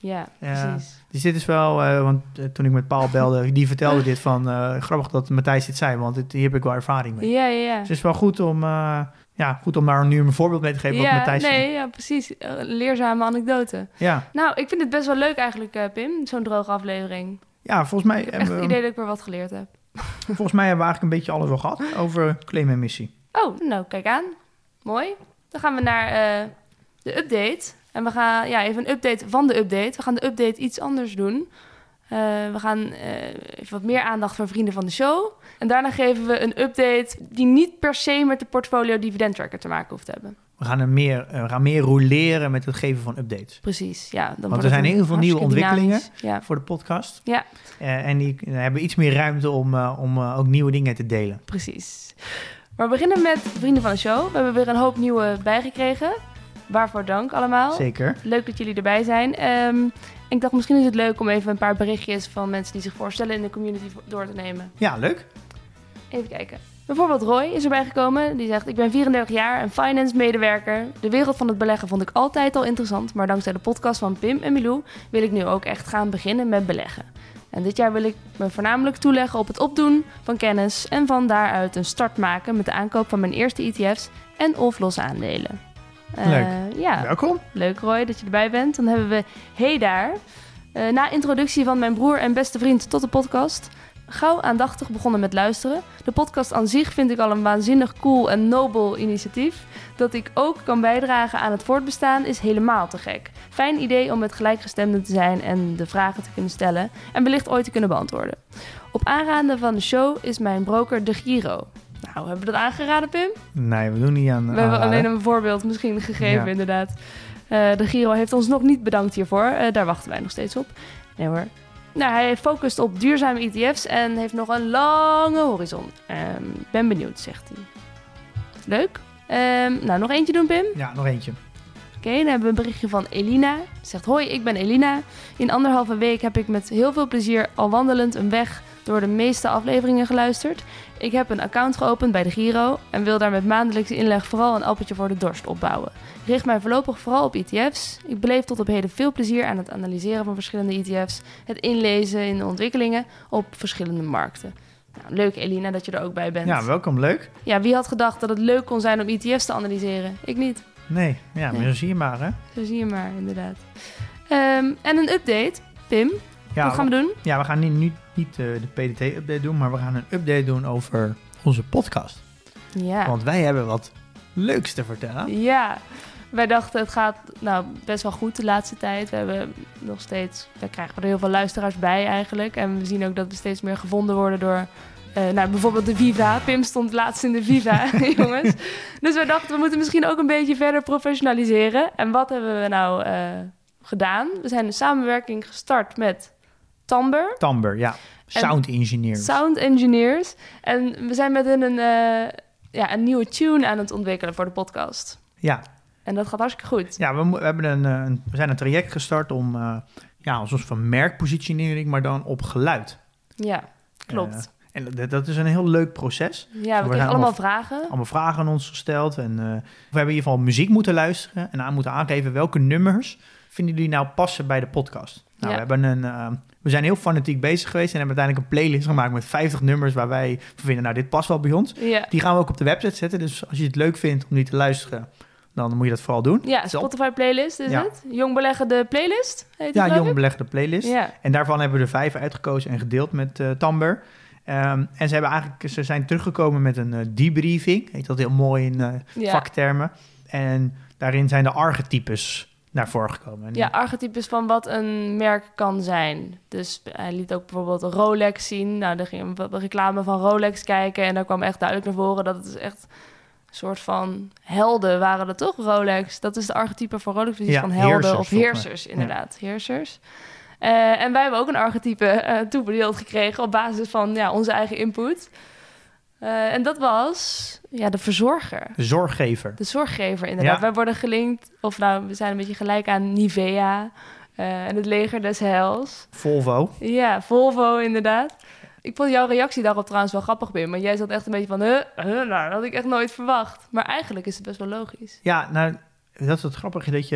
Speaker 3: Ja,
Speaker 4: Ja.
Speaker 3: precies.
Speaker 4: Dus dit is wel, uh, want uh, toen ik met Paul belde, die vertelde dit van, uh, grappig dat Matthijs dit zei, want dit, hier heb ik wel ervaring mee.
Speaker 3: Ja, ja, ja.
Speaker 4: Dus het is wel goed om, uh, ja, goed om daar nu een voorbeeld mee te geven
Speaker 3: ja,
Speaker 4: wat Matthijs
Speaker 3: nee,
Speaker 4: zei.
Speaker 3: ja, precies. Uh, leerzame anekdote.
Speaker 4: Ja.
Speaker 3: Nou, ik vind het best wel leuk eigenlijk, uh, Pim, zo'n droge aflevering.
Speaker 4: Ja, volgens mij...
Speaker 3: Ik heb echt
Speaker 4: we,
Speaker 3: het idee dat ik weer wat geleerd heb.
Speaker 4: Volgens mij hebben we eigenlijk een beetje alles al gehad over claim en missie.
Speaker 3: Oh, nou, kijk aan. Mooi. Dan gaan we naar uh, de update. En we gaan, ja, even een update van de update. We gaan de update iets anders doen. Uh, we gaan uh, even wat meer aandacht voor vrienden van de show. En daarna geven we een update die niet per se met de portfolio dividend tracker te maken hoeft te hebben.
Speaker 4: We gaan, er meer, uh, we gaan meer roleren met het geven van updates.
Speaker 3: Precies, ja. Dan
Speaker 4: Want er zijn heel veel nieuwe ontwikkelingen
Speaker 3: ja.
Speaker 4: voor de podcast.
Speaker 3: Ja.
Speaker 4: Uh, en die uh, hebben iets meer ruimte om, uh, om uh, ook nieuwe dingen te delen.
Speaker 3: Precies. Maar we beginnen met vrienden van de show. We hebben weer een hoop nieuwe bijgekregen. Waarvoor dank allemaal.
Speaker 4: Zeker.
Speaker 3: Leuk dat jullie erbij zijn. Um, ik dacht, misschien is het leuk om even een paar berichtjes van mensen die zich voorstellen in de community door te nemen.
Speaker 4: Ja, leuk.
Speaker 3: Even kijken. Bijvoorbeeld Roy is erbij gekomen. Die zegt, ik ben vierendertig jaar en finance medewerker. De wereld van het beleggen vond ik altijd al interessant. Maar dankzij de podcast van Pim en Milou wil ik nu ook echt gaan beginnen met beleggen. En dit jaar wil ik me voornamelijk toeleggen op het opdoen van kennis. En van daaruit een start maken met de aankoop van mijn eerste E T F's en of losse aandelen.
Speaker 4: Leuk.
Speaker 3: Uh, ja.
Speaker 4: Welkom.
Speaker 3: Leuk Roy dat je erbij bent. Dan hebben we Hey daar. Uh, na introductie van mijn broer en beste vriend tot de podcast. Gauw aandachtig begonnen met luisteren. De podcast aan zich vind ik al een waanzinnig cool en nobel initiatief. Dat ik ook kan bijdragen aan het voortbestaan is helemaal te gek. Fijn idee om met gelijkgestemden te zijn en de vragen te kunnen stellen. En wellicht ooit te kunnen beantwoorden. Op aanraden van de show is mijn broker De Giro. Nou, hebben we dat aangeraden, Pim?
Speaker 4: Nee, we doen niet aan.
Speaker 3: We
Speaker 4: aanraden.
Speaker 3: hebben alleen een voorbeeld misschien gegeven, ja. Inderdaad. Uh, de Giro heeft ons nog niet bedankt hiervoor. Uh, daar wachten wij nog steeds op. Nee hoor. Nou, hij focust op duurzame E T F's en heeft nog een lange horizon. Um, ben benieuwd, zegt hij. Leuk. Um, nou, nog eentje doen, Pim?
Speaker 4: Ja, nog eentje.
Speaker 3: Oké, okay, dan hebben we een berichtje van Elina. Ze zegt, hoi, ik ben Elina. In anderhalve week heb ik met heel veel plezier al wandelend een weg door de meeste afleveringen geluisterd. Ik heb een account geopend bij de Giro en wil daar met maandelijkse inleg vooral een appeltje voor de dorst opbouwen. Ik richt mij voorlopig vooral op E T F's. Ik beleef tot op heden veel plezier aan het analyseren van verschillende E T F's, het inlezen in de ontwikkelingen op verschillende markten. Nou, leuk Elina dat je er ook bij bent.
Speaker 4: Ja, welkom, leuk.
Speaker 3: Ja, wie had gedacht dat het leuk kon zijn om E T F's te analyseren? Ik niet.
Speaker 4: Nee, ja, maar
Speaker 3: nee.
Speaker 4: zo zie je maar, hè?
Speaker 3: Zo zie je maar, inderdaad. Um, en een update, Pim.
Speaker 4: Ja,
Speaker 3: wat gaan we doen?
Speaker 4: Ja, we gaan nu niet, niet uh, de P D T-update doen, maar we gaan een update doen over onze podcast.
Speaker 3: Ja.
Speaker 4: Want wij hebben wat leuks te vertellen.
Speaker 3: Ja, wij dachten het gaat nou best wel goed de laatste tijd. We hebben nog steeds, daar krijgen we er heel veel luisteraars bij eigenlijk. En we zien ook dat we steeds meer gevonden worden door... Uh, nou, bijvoorbeeld de Viva. Pim stond laatst in de Viva, jongens. Dus wij dachten, we moeten misschien ook een beetje verder professionaliseren. En wat hebben we nou uh, gedaan? We zijn een samenwerking gestart met Tamber.
Speaker 4: Tamber, ja. Sound engineers.
Speaker 3: Sound engineers. En we zijn met hun een, uh, ja, een nieuwe tune aan het ontwikkelen voor de podcast.
Speaker 4: Ja.
Speaker 3: En dat gaat hartstikke goed.
Speaker 4: Ja, we, we, hebben een, een, we zijn een traject gestart om... Uh, ja, een soort van merkpositionering, maar dan op geluid.
Speaker 3: Ja, klopt. Uh,
Speaker 4: En dat, dat is een heel leuk proces.
Speaker 3: Ja, we, we kregen allemaal, allemaal vragen.
Speaker 4: Allemaal vragen aan ons gesteld. En uh, we hebben in ieder geval muziek moeten luisteren. En aan moeten aangeven welke nummers vinden jullie nou passen bij de podcast. Nou, ja. we, hebben een, uh, we zijn heel fanatiek bezig geweest. En hebben uiteindelijk een playlist gemaakt met vijftig nummers waar wij vinden, nou dit past wel bij ons.
Speaker 3: Ja. Die
Speaker 4: gaan we ook op de website zetten. Dus als je het leuk vindt om die te luisteren, dan moet je dat vooral doen.
Speaker 3: Ja, Spotify playlist is ja. het. Jong Beleggen de playlist heet
Speaker 4: Ja,
Speaker 3: het,
Speaker 4: Jong Beleggen de playlist.
Speaker 3: Ja.
Speaker 4: En daarvan hebben we er vijf uitgekozen en gedeeld met uh, Tamber. Um, en ze, hebben eigenlijk, ze zijn teruggekomen met een uh, debriefing. Heet dat heel mooi in uh, ja. vaktermen. En daarin zijn de archetypes naar voren gekomen. En
Speaker 3: ja, archetypes van wat een merk kan zijn. Dus hij liet ook bijvoorbeeld Rolex zien. Nou, daar ging een reclame van Rolex kijken. En daar kwam echt duidelijk naar voren dat het is echt een soort van helden waren dat toch, Rolex? Dat is de archetype voor Rolex, precies, ja, van helden heersers, of heersers, inderdaad. Ja. Heersers. Uh, en wij hebben ook een archetype uh, toebedeeld gekregen op basis van ja, onze eigen input. Uh, en dat was ja, de verzorger.
Speaker 4: De zorggever.
Speaker 3: De zorggever, inderdaad. Ja. Wij worden gelinkt, of nou, we zijn een beetje gelijk aan Nivea uh, en het leger des heils.
Speaker 4: Volvo.
Speaker 3: Ja, Volvo, inderdaad. Ik vond jouw reactie daarop trouwens wel grappig, Bim. Want jij zat echt een beetje van, huh, huh, nou, dat had ik echt nooit verwacht. Maar eigenlijk is het best wel logisch.
Speaker 4: Ja, nou, dat is het grappige, dat je...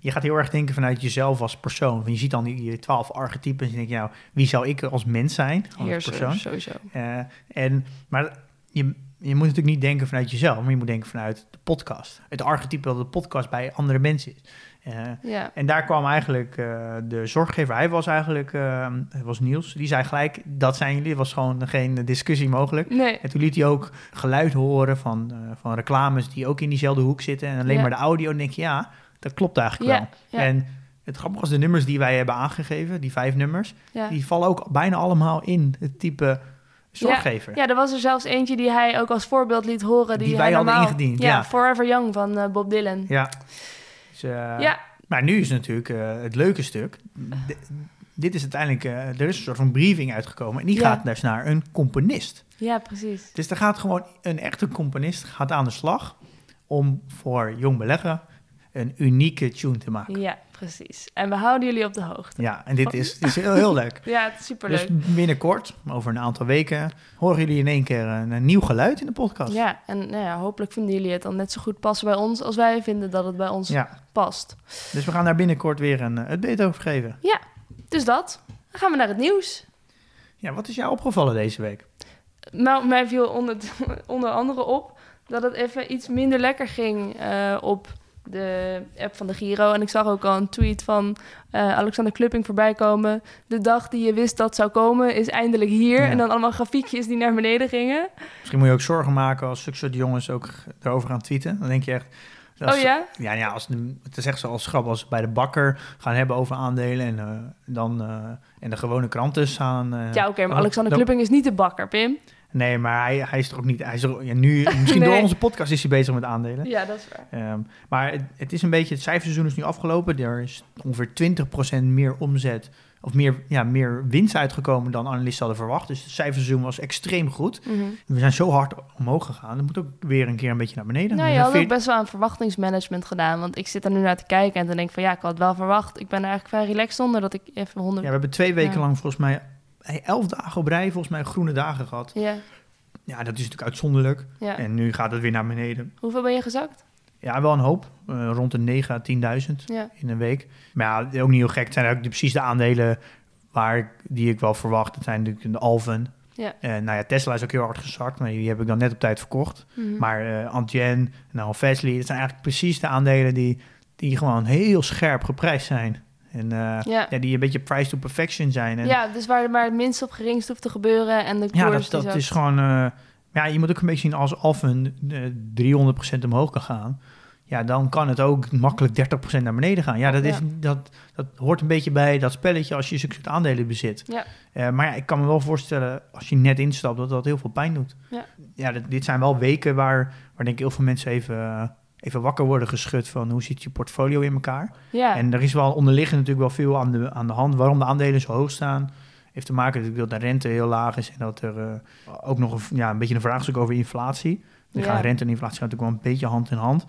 Speaker 4: je gaat heel erg denken vanuit jezelf als persoon. Want je ziet dan die twaalf archetypen en je denkt, nou, wie zou ik als mens zijn? Als
Speaker 3: Heerser,
Speaker 4: persoon.
Speaker 3: sowieso.
Speaker 4: Uh, en, maar je, je moet natuurlijk niet denken vanuit jezelf, maar je moet denken vanuit de podcast. Het archetype dat de podcast bij andere mensen is. Uh,
Speaker 3: ja.
Speaker 4: En daar kwam eigenlijk uh, de zorggever, hij was eigenlijk, uh, het was Niels, die zei gelijk, dat zijn jullie, er was gewoon geen discussie mogelijk.
Speaker 3: Nee.
Speaker 4: En toen liet hij ook geluid horen van, uh, van reclames die ook in diezelfde hoek zitten. En alleen ja. maar de audio, en denk je, ja, dat klopt eigenlijk
Speaker 3: ja.
Speaker 4: wel.
Speaker 3: Ja.
Speaker 4: En het grappige was, de nummers die wij hebben aangegeven, die vijf nummers,
Speaker 3: ja.
Speaker 4: die vallen ook bijna allemaal in het type zorggever.
Speaker 3: Ja, ja, er was er zelfs eentje die hij ook als voorbeeld liet horen. Die,
Speaker 4: die wij
Speaker 3: hij
Speaker 4: hadden
Speaker 3: normaal,
Speaker 4: ingediend.
Speaker 3: Ja,
Speaker 4: ja,
Speaker 3: Forever Young van uh, Bob Dylan.
Speaker 4: Ja. Dus, uh,
Speaker 3: ja.
Speaker 4: Maar nu is natuurlijk uh, het leuke stuk. D- dit is uiteindelijk, uh, er is een soort van briefing uitgekomen. En die
Speaker 3: ja.
Speaker 4: gaat dus naar een componist.
Speaker 3: Ja, precies.
Speaker 4: Dus er gaat gewoon een echte componist gaat aan de slag om voor jong beleggen een unieke tune te maken.
Speaker 3: Ja, precies. En we houden jullie op de hoogte.
Speaker 4: Ja, en dit is, dit is heel, heel leuk.
Speaker 3: Ja, het is superleuk.
Speaker 4: Dus binnenkort, over een aantal weken, horen jullie in één keer een, een nieuw geluid in de podcast.
Speaker 3: Ja, en nou ja, hopelijk vinden jullie het dan net zo goed passen bij ons als wij vinden dat het bij ons
Speaker 4: ja.
Speaker 3: past.
Speaker 4: Dus we gaan daar binnenkort weer een update over geven.
Speaker 3: Ja, dus dat. Dan gaan we naar het nieuws.
Speaker 4: Ja, wat is jou opgevallen deze week?
Speaker 3: Nou, mij viel onder, onder andere op dat het even iets minder lekker ging uh, op de app van de Giro. En ik zag ook al een tweet van uh, Alexander Klupping voorbij komen. De dag die je wist dat zou komen is eindelijk hier. Ja. En dan allemaal grafiekjes die naar beneden gingen.
Speaker 4: Misschien moet je ook zorgen maken als zulke soort jongens ook erover gaan tweeten. Dan denk je echt...
Speaker 3: Oh ja?
Speaker 4: Ja, ja als de, het is echt zoals grap als ze bij de bakker gaan hebben over aandelen en, uh, dan, uh, en de gewone kranten staan... Uh,
Speaker 3: ja, oké, okay, maar Alexander dan, Klupping is niet de bakker, Pim.
Speaker 4: Nee, maar hij, hij is er ook niet... Hij is er, ja, nu, misschien nee. door onze podcast is hij bezig met aandelen.
Speaker 3: Ja, dat is waar.
Speaker 4: Um, maar het, het is een beetje... Het cijferseizoen is nu afgelopen. Er is ongeveer twintig procent meer omzet... of meer, ja, meer winst uitgekomen dan analisten hadden verwacht. Dus het cijferseizoen was extreem goed. Mm-hmm. We zijn zo hard omhoog gegaan. Dat moet ook weer een keer een beetje naar beneden.
Speaker 3: Nou, je had ook best wel aan verwachtingsmanagement gedaan. Want ik zit er nu naar te kijken en dan denk ik van... ja, ik had het wel verwacht. Ik ben er eigenlijk vrij relaxed onder dat ik even honderd...
Speaker 4: Ja, we hebben twee weken
Speaker 3: ja.
Speaker 4: lang volgens mij... elf dagen op rij volgens mij groene dagen gehad.
Speaker 3: Ja.
Speaker 4: Ja, dat is natuurlijk uitzonderlijk.
Speaker 3: Ja.
Speaker 4: En nu gaat het weer naar beneden.
Speaker 3: Hoeveel ben je gezakt?
Speaker 4: Ja, wel een hoop. Uh, rond de negen à tienduizend
Speaker 3: ja. in
Speaker 4: een week. Maar ja, ook niet heel gek. Het zijn ook de, precies de aandelen waar ik, die ik wel verwacht. Dat zijn natuurlijk de Alphen.
Speaker 3: Ja.
Speaker 4: Uh, nou ja, Tesla is ook heel hard gezakt. Maar die heb ik dan net op tijd verkocht.
Speaker 3: Mm-hmm.
Speaker 4: Maar uh, Antjen, nou Fastly, dat zijn eigenlijk precies de aandelen die, die gewoon heel scherp geprijsd zijn. En uh, ja. Ja, die een beetje price to perfection zijn. En
Speaker 3: ja, dus waar er maar het minst op geringst hoeft te gebeuren. En de koers
Speaker 4: ja, dat, dat is, is gewoon... Uh, ja, je moet ook een beetje zien als Alphen uh, driehonderd procent omhoog kan gaan. Ja, dan kan het ook makkelijk dertig procent naar beneden gaan. Ja, dat, is, ja. dat, dat hoort een beetje bij dat spelletje als je zulke soort aandelen bezit.
Speaker 3: Ja.
Speaker 4: Uh, maar ja, ik kan me wel voorstellen, als je net instapt, dat dat heel veel pijn doet.
Speaker 3: Ja,
Speaker 4: ja dat, dit zijn wel weken waar, waar denk ik heel veel mensen even... Uh, even wakker worden geschud van hoe zit je portfolio in elkaar.
Speaker 3: Ja.
Speaker 4: En er is wel onderliggend natuurlijk wel veel aan de, aan de hand. Waarom de aandelen zo hoog staan, heeft te maken natuurlijk dat de rente heel laag is en dat er uh, ook nog een, ja, een beetje een vraagstuk over inflatie. Dan ja. gaan rente en inflatie natuurlijk wel een beetje hand in hand.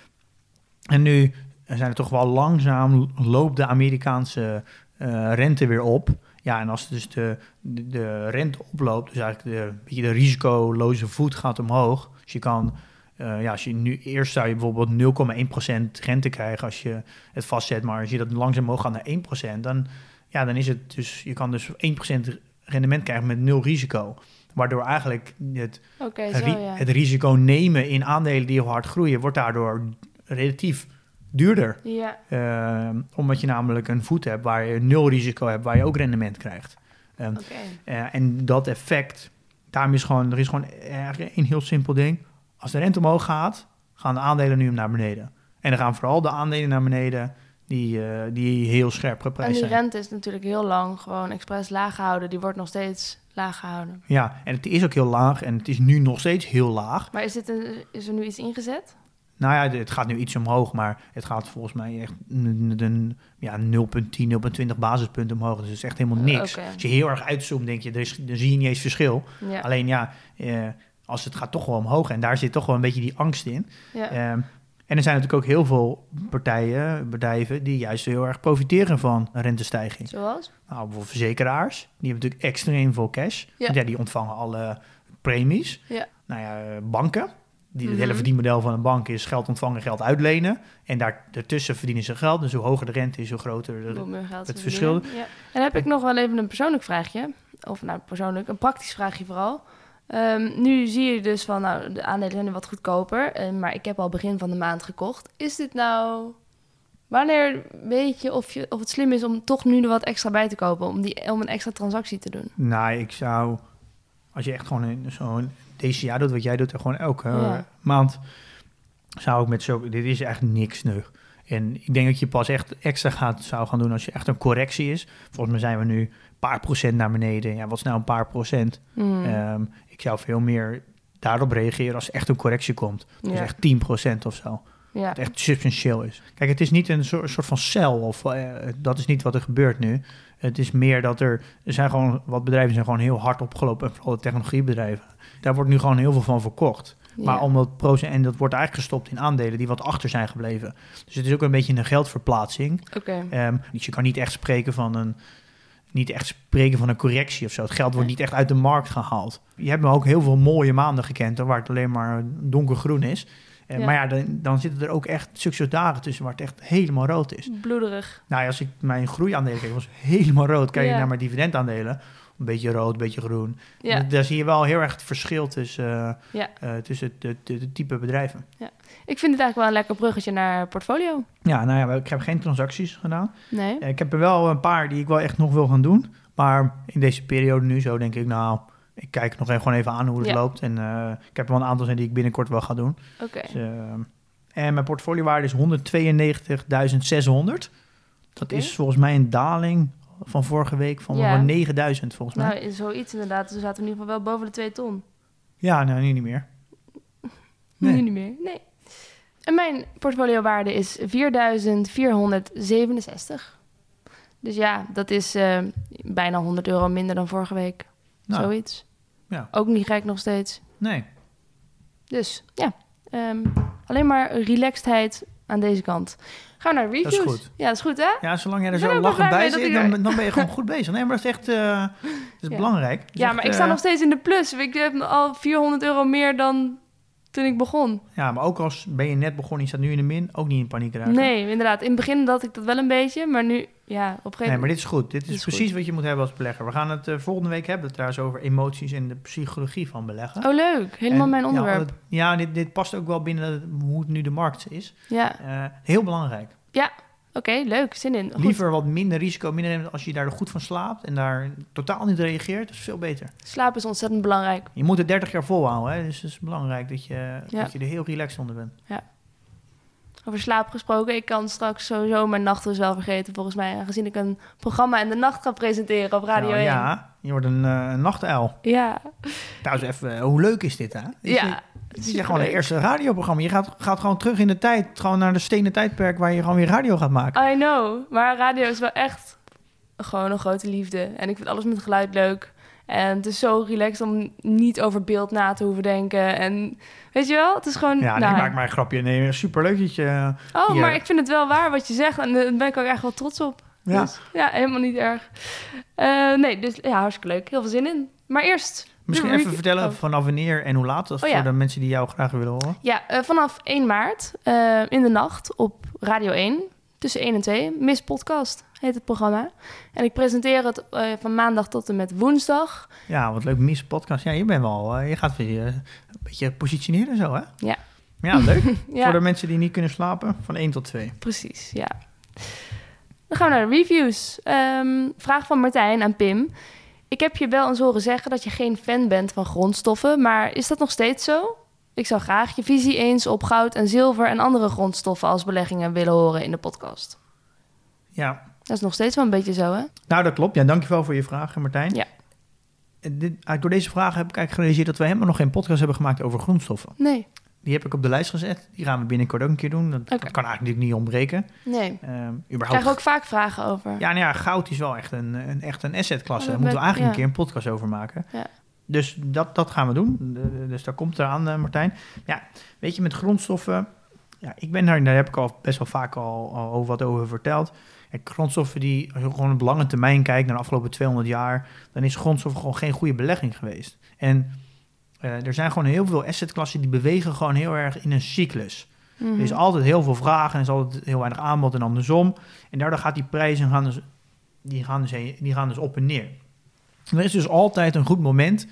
Speaker 4: En nu zijn er toch wel langzaam loopt de Amerikaanse uh, rente weer op. Ja, en als dus de, de, de rente oploopt, dus eigenlijk de, beetje de risicoloze voet gaat omhoog. Dus je kan... Uh, ja, als je nu eerst zou je bijvoorbeeld nul komma één procent rente krijgen als je het vastzet, maar als je dat langzaam omhoog gaat naar één procent, dan, ja, dan is het dus, je kan dus één procent rendement krijgen met nul risico. Waardoor eigenlijk het,
Speaker 3: okay, zo,
Speaker 4: ri-
Speaker 3: ja.
Speaker 4: het risico nemen in aandelen die heel hard groeien, wordt daardoor relatief duurder.
Speaker 3: Ja.
Speaker 4: Uh, omdat je namelijk een voet hebt waar je nul risico hebt, waar je ook rendement krijgt. Um,
Speaker 3: okay.
Speaker 4: uh, en dat effect, daarom is gewoon, er is gewoon eigenlijk een heel simpel ding. Als de rente omhoog gaat, gaan de aandelen nu naar beneden. En dan gaan vooral de aandelen naar beneden die, uh, die heel scherp geprijsd zijn.
Speaker 3: En die rente is natuurlijk heel lang gewoon expres laag gehouden. Die wordt nog steeds laag gehouden.
Speaker 4: Ja, en het is ook heel laag en het is nu nog steeds heel laag.
Speaker 3: Maar is, dit een, is er nu iets ingezet?
Speaker 4: Nou ja, het gaat nu iets omhoog, maar het gaat volgens mij echt een, een, ja, nul komma tien, nul komma twintig basispunten omhoog. Dus het is echt helemaal niks.
Speaker 3: Okay.
Speaker 4: Als je heel erg uitzoomt, denk je, er is, dan zie je niet eens verschil.
Speaker 3: Ja.
Speaker 4: Alleen ja... Uh, als het gaat toch wel omhoog. En daar zit toch wel een beetje die angst in.
Speaker 3: Ja.
Speaker 4: Um, en er zijn natuurlijk ook heel veel partijen, bedrijven... die juist heel erg profiteren van een rentestijging.
Speaker 3: Zoals? Nou,
Speaker 4: bijvoorbeeld verzekeraars. Die hebben natuurlijk extreem veel cash.
Speaker 3: Ja.
Speaker 4: Want ja, die ontvangen alle premies.
Speaker 3: Ja.
Speaker 4: Nou ja, banken. Die, het
Speaker 3: Mhm.
Speaker 4: hele verdienmodel van een bank is geld ontvangen, geld uitlenen. En daar, daartussen verdienen ze geld. Dus hoe hoger de rente is, hoe groter de,
Speaker 3: Hoe meer geld
Speaker 4: het
Speaker 3: ze
Speaker 4: verschil.
Speaker 3: verdienen. Ja. En dan heb ik nog wel even een persoonlijk vraagje. Of nou, persoonlijk, een praktisch vraagje vooral. Um, nu zie je dus van, nou, de aandelen zijn nu wat goedkoper. Uh, maar ik heb al begin van de maand gekocht. Is dit nou... Wanneer weet je of, je of het slim is om toch nu er wat extra bij te kopen? Om, die, om een extra transactie te doen?
Speaker 4: Nou, ik zou... Als je echt gewoon een, zo'n deze jaar doet, wat jij doet, en gewoon elke
Speaker 3: Ja.
Speaker 4: maand... zou ik met zo... Dit is echt niks neug. En ik denk dat je pas echt extra gaat, zou gaan doen als je echt een correctie is. Volgens mij zijn we nu een paar procent naar beneden. Ja, wat is nou een paar procent?
Speaker 3: Mm.
Speaker 4: Um, ik zou veel meer daarop reageren als er echt een correctie komt. Dus
Speaker 3: Ja.
Speaker 4: echt tien procent of zo.
Speaker 3: Ja.
Speaker 4: Het echt substantieel is. Kijk, het is niet een soort, soort van cel. Of, uh, dat is niet wat er gebeurt nu. Het is meer dat er... Er zijn gewoon... Wat bedrijven zijn gewoon heel hard opgelopen. En vooral de technologiebedrijven. Daar wordt nu gewoon heel veel van verkocht.
Speaker 3: Ja.
Speaker 4: Maar omdat procent... En dat wordt eigenlijk gestopt in aandelen die wat achter zijn gebleven. Dus het is ook een beetje een geldverplaatsing.
Speaker 3: Oké.
Speaker 4: Um, dus je kan niet echt spreken van een... Niet echt spreken van een correctie of zo. Het geld wordt niet echt uit de markt gehaald. Je hebt me ook heel veel mooie maanden gekend... Waar het alleen maar donkergroen is... Uh,
Speaker 3: Ja.
Speaker 4: Maar ja, dan, dan zitten er ook echt zulke dagen tussen waar het echt helemaal rood is.
Speaker 3: Bloederig.
Speaker 4: Nou ja, als ik mijn groeiaandelen kijk, was helemaal rood. Kijk je
Speaker 3: Ja.
Speaker 4: naar mijn dividendaandelen, een beetje rood, een beetje groen.
Speaker 3: Ja.
Speaker 4: Daar zie je wel heel erg het verschil tussen, uh,
Speaker 3: Ja.
Speaker 4: uh, tussen de, de, de type bedrijven.
Speaker 3: Ik vind het eigenlijk wel een lekker bruggetje naar portfolio.
Speaker 4: Ja, nou ja, ik heb geen transacties gedaan.
Speaker 3: Nee?
Speaker 4: Uh, ik heb er wel een paar die ik wel echt nog wil gaan doen. Maar in deze periode nu zo denk ik, nou... Ik kijk nog even, gewoon even aan hoe het
Speaker 3: Ja.
Speaker 4: loopt. En uh, ik heb er wel een aantal zijn die ik binnenkort wel ga doen.
Speaker 3: Oké.
Speaker 4: Dus, uh, en mijn portfoliowaarde is honderdtweeënnegentigduizend zeshonderd. Dat
Speaker 3: Oké.
Speaker 4: is volgens mij een daling van vorige week van
Speaker 3: Ja.
Speaker 4: ja. negenduizend volgens mij.
Speaker 3: Nou, zoiets inderdaad. Dus we zaten in ieder geval wel boven de twee ton.
Speaker 4: Ja, nou, nu niet meer. Nee.
Speaker 3: Nu niet meer, nee. En mijn portfoliowaarde is vierduizend vierhonderdzevenenzestig. Dus ja, dat is uh, bijna honderd euro minder dan vorige week.
Speaker 4: Nou,
Speaker 3: Zoiets.
Speaker 4: ja.
Speaker 3: Ook niet gek nog steeds.
Speaker 4: Nee.
Speaker 3: Dus ja, um, alleen maar relaxedheid aan deze kant. Gaan we naar de reviews.
Speaker 4: Dat is goed.
Speaker 3: Ja, dat is goed, hè?
Speaker 4: Ja, zolang jij er
Speaker 3: Ik ben
Speaker 4: zo
Speaker 3: ook wel
Speaker 4: lachend
Speaker 3: blij
Speaker 4: bij
Speaker 3: mee
Speaker 4: zit,
Speaker 3: dat ik
Speaker 4: dan, dan ben je gewoon goed bezig. Nee, maar dat is echt uh, dat is
Speaker 3: Ja.
Speaker 4: belangrijk. Dat is
Speaker 3: Ja,
Speaker 4: echt,
Speaker 3: maar ik
Speaker 4: uh,
Speaker 3: sta nog steeds in de plus. Ik heb al vierhonderd euro meer dan toen ik begon.
Speaker 4: Ja, maar ook als ben je net begonnen, je staat nu in de min, ook niet in paniek raken.
Speaker 3: Nee, inderdaad. In het begin had ik dat wel een beetje, maar nu, ja, op een gegeven
Speaker 4: Nee,
Speaker 3: moment...
Speaker 4: maar dit is goed. Dit is,
Speaker 3: Dit is
Speaker 4: precies
Speaker 3: goed.
Speaker 4: wat je moet hebben als belegger. We gaan het uh, volgende week hebben trouwens over emoties en de psychologie van beleggen.
Speaker 3: Oh, leuk. Helemaal
Speaker 4: En,
Speaker 3: mijn onderwerp.
Speaker 4: Ja, het- ja dit, dit past ook wel binnen hoe het nu de markt is.
Speaker 3: Ja,
Speaker 4: Uh, heel belangrijk.
Speaker 3: oké, leuk. Zin in. Goed.
Speaker 4: Liever wat minder risico, minder nemen als je daar goed van slaapt en daar totaal niet reageert. Dat is veel beter.
Speaker 3: Slaap is ontzettend belangrijk.
Speaker 4: Je moet het dertig jaar volhouden, hè? Dus het is belangrijk dat je,
Speaker 3: Ja.
Speaker 4: dat je er heel relaxed onder bent.
Speaker 3: Over slaap gesproken, ik kan straks sowieso mijn nachtrust wel vergeten, volgens mij. Aangezien ik een programma in de nacht ga presenteren op Radio
Speaker 4: Nou,
Speaker 3: één.
Speaker 4: ja, je wordt een uh, nachtuil.
Speaker 3: Ja.
Speaker 4: Trouwens, even, uh, hoe leuk is dit, hè? Dit is-
Speaker 3: Ja.
Speaker 4: Het is gewoon een eerste radioprogramma. Je gaat, gaat gewoon terug in de tijd. Gewoon naar de stenen tijdperk waar je gewoon weer radio gaat maken.
Speaker 3: I know. Maar radio is wel echt gewoon een grote liefde. En ik vind alles met geluid leuk. En het is zo relaxed om niet over beeld na te hoeven denken. En weet je wel, het is gewoon...
Speaker 4: Ja, nee,
Speaker 3: nou,
Speaker 4: maak maar een grapje. Nee, superleuk dat je...
Speaker 3: Oh,
Speaker 4: hier-
Speaker 3: maar ik vind het wel waar wat je zegt. En daar ben ik ook echt wel trots op.
Speaker 4: Ja.
Speaker 3: Dus, ja, helemaal niet erg. Uh, nee, dus ja, hartstikke leuk. Heel veel zin in. Maar eerst...
Speaker 4: Misschien
Speaker 3: de
Speaker 4: even
Speaker 3: review-
Speaker 4: vertellen
Speaker 3: oh.
Speaker 4: vanaf wanneer en hoe laat. Dat is
Speaker 3: Oh, ja.
Speaker 4: voor de mensen die jou graag willen horen.
Speaker 3: Ja, uh, vanaf één maart uh, in de nacht op Radio één. Tussen één en twee. Miss Podcast heet het programma. En ik presenteer het uh, van maandag tot en met woensdag.
Speaker 4: Ja, wat leuk. Miss Podcast. Ja, je bent wel... Uh, je gaat weer uh, een beetje positioneren zo, hè?
Speaker 3: Ja.
Speaker 4: Ja, leuk.
Speaker 3: Ja,
Speaker 4: Voor de mensen die niet kunnen slapen, van één tot twee.
Speaker 3: precies. Ja. Dan gaan we naar de reviews. Um, vraag van Martijn aan Pim. Ik heb je wel eens horen zeggen dat je geen fan bent van grondstoffen, maar is dat nog steeds zo? Ik zou graag je visie eens op goud en zilver en andere grondstoffen als beleggingen willen horen in de podcast.
Speaker 4: Ja,
Speaker 3: Dat is nog steeds wel een beetje zo, hè?
Speaker 4: nou dat klopt. Ja, dankjewel voor je vraag, Martijn.
Speaker 3: Ja.
Speaker 4: En dit, eigenlijk door deze vraag heb ik eigenlijk gerealiseerd dat we helemaal nog geen podcast hebben gemaakt over grondstoffen.
Speaker 3: Nee,
Speaker 4: Die heb ik op de lijst gezet. Die gaan we binnenkort ook een keer doen. Dat,
Speaker 3: Oké.
Speaker 4: dat kan eigenlijk niet ontbreken.
Speaker 3: nee.
Speaker 4: Um,
Speaker 3: Ik
Speaker 4: überhaupt...
Speaker 3: krijg ook vaak vragen over.
Speaker 4: Ja, nou ja, goud is wel echt een, een, echt een assetklasse.
Speaker 3: Oh,
Speaker 4: Daar moeten we eigenlijk
Speaker 3: ja.
Speaker 4: een keer een podcast over maken.
Speaker 3: Ja.
Speaker 4: Dus dat, dat gaan we doen. De- Dus daar komt eraan, uh, Martijn. Ja, weet je, met grondstoffen... Ja, ik ben daar, daar heb ik al best wel vaak al, al over wat over verteld. En grondstoffen die, als je gewoon op lange termijn kijkt... naar de afgelopen tweehonderd jaar... dan is grondstoffen gewoon geen goede belegging geweest. En Uh, er zijn gewoon heel veel assetklassen die bewegen gewoon heel erg in een cyclus.
Speaker 3: Mm-hmm.
Speaker 4: Er is altijd heel veel vraag en er is altijd heel weinig aanbod en andersom. En daardoor gaat die prijzen gaan dus, die gaan dus, die gaan dus op en neer. En er is dus altijd een goed moment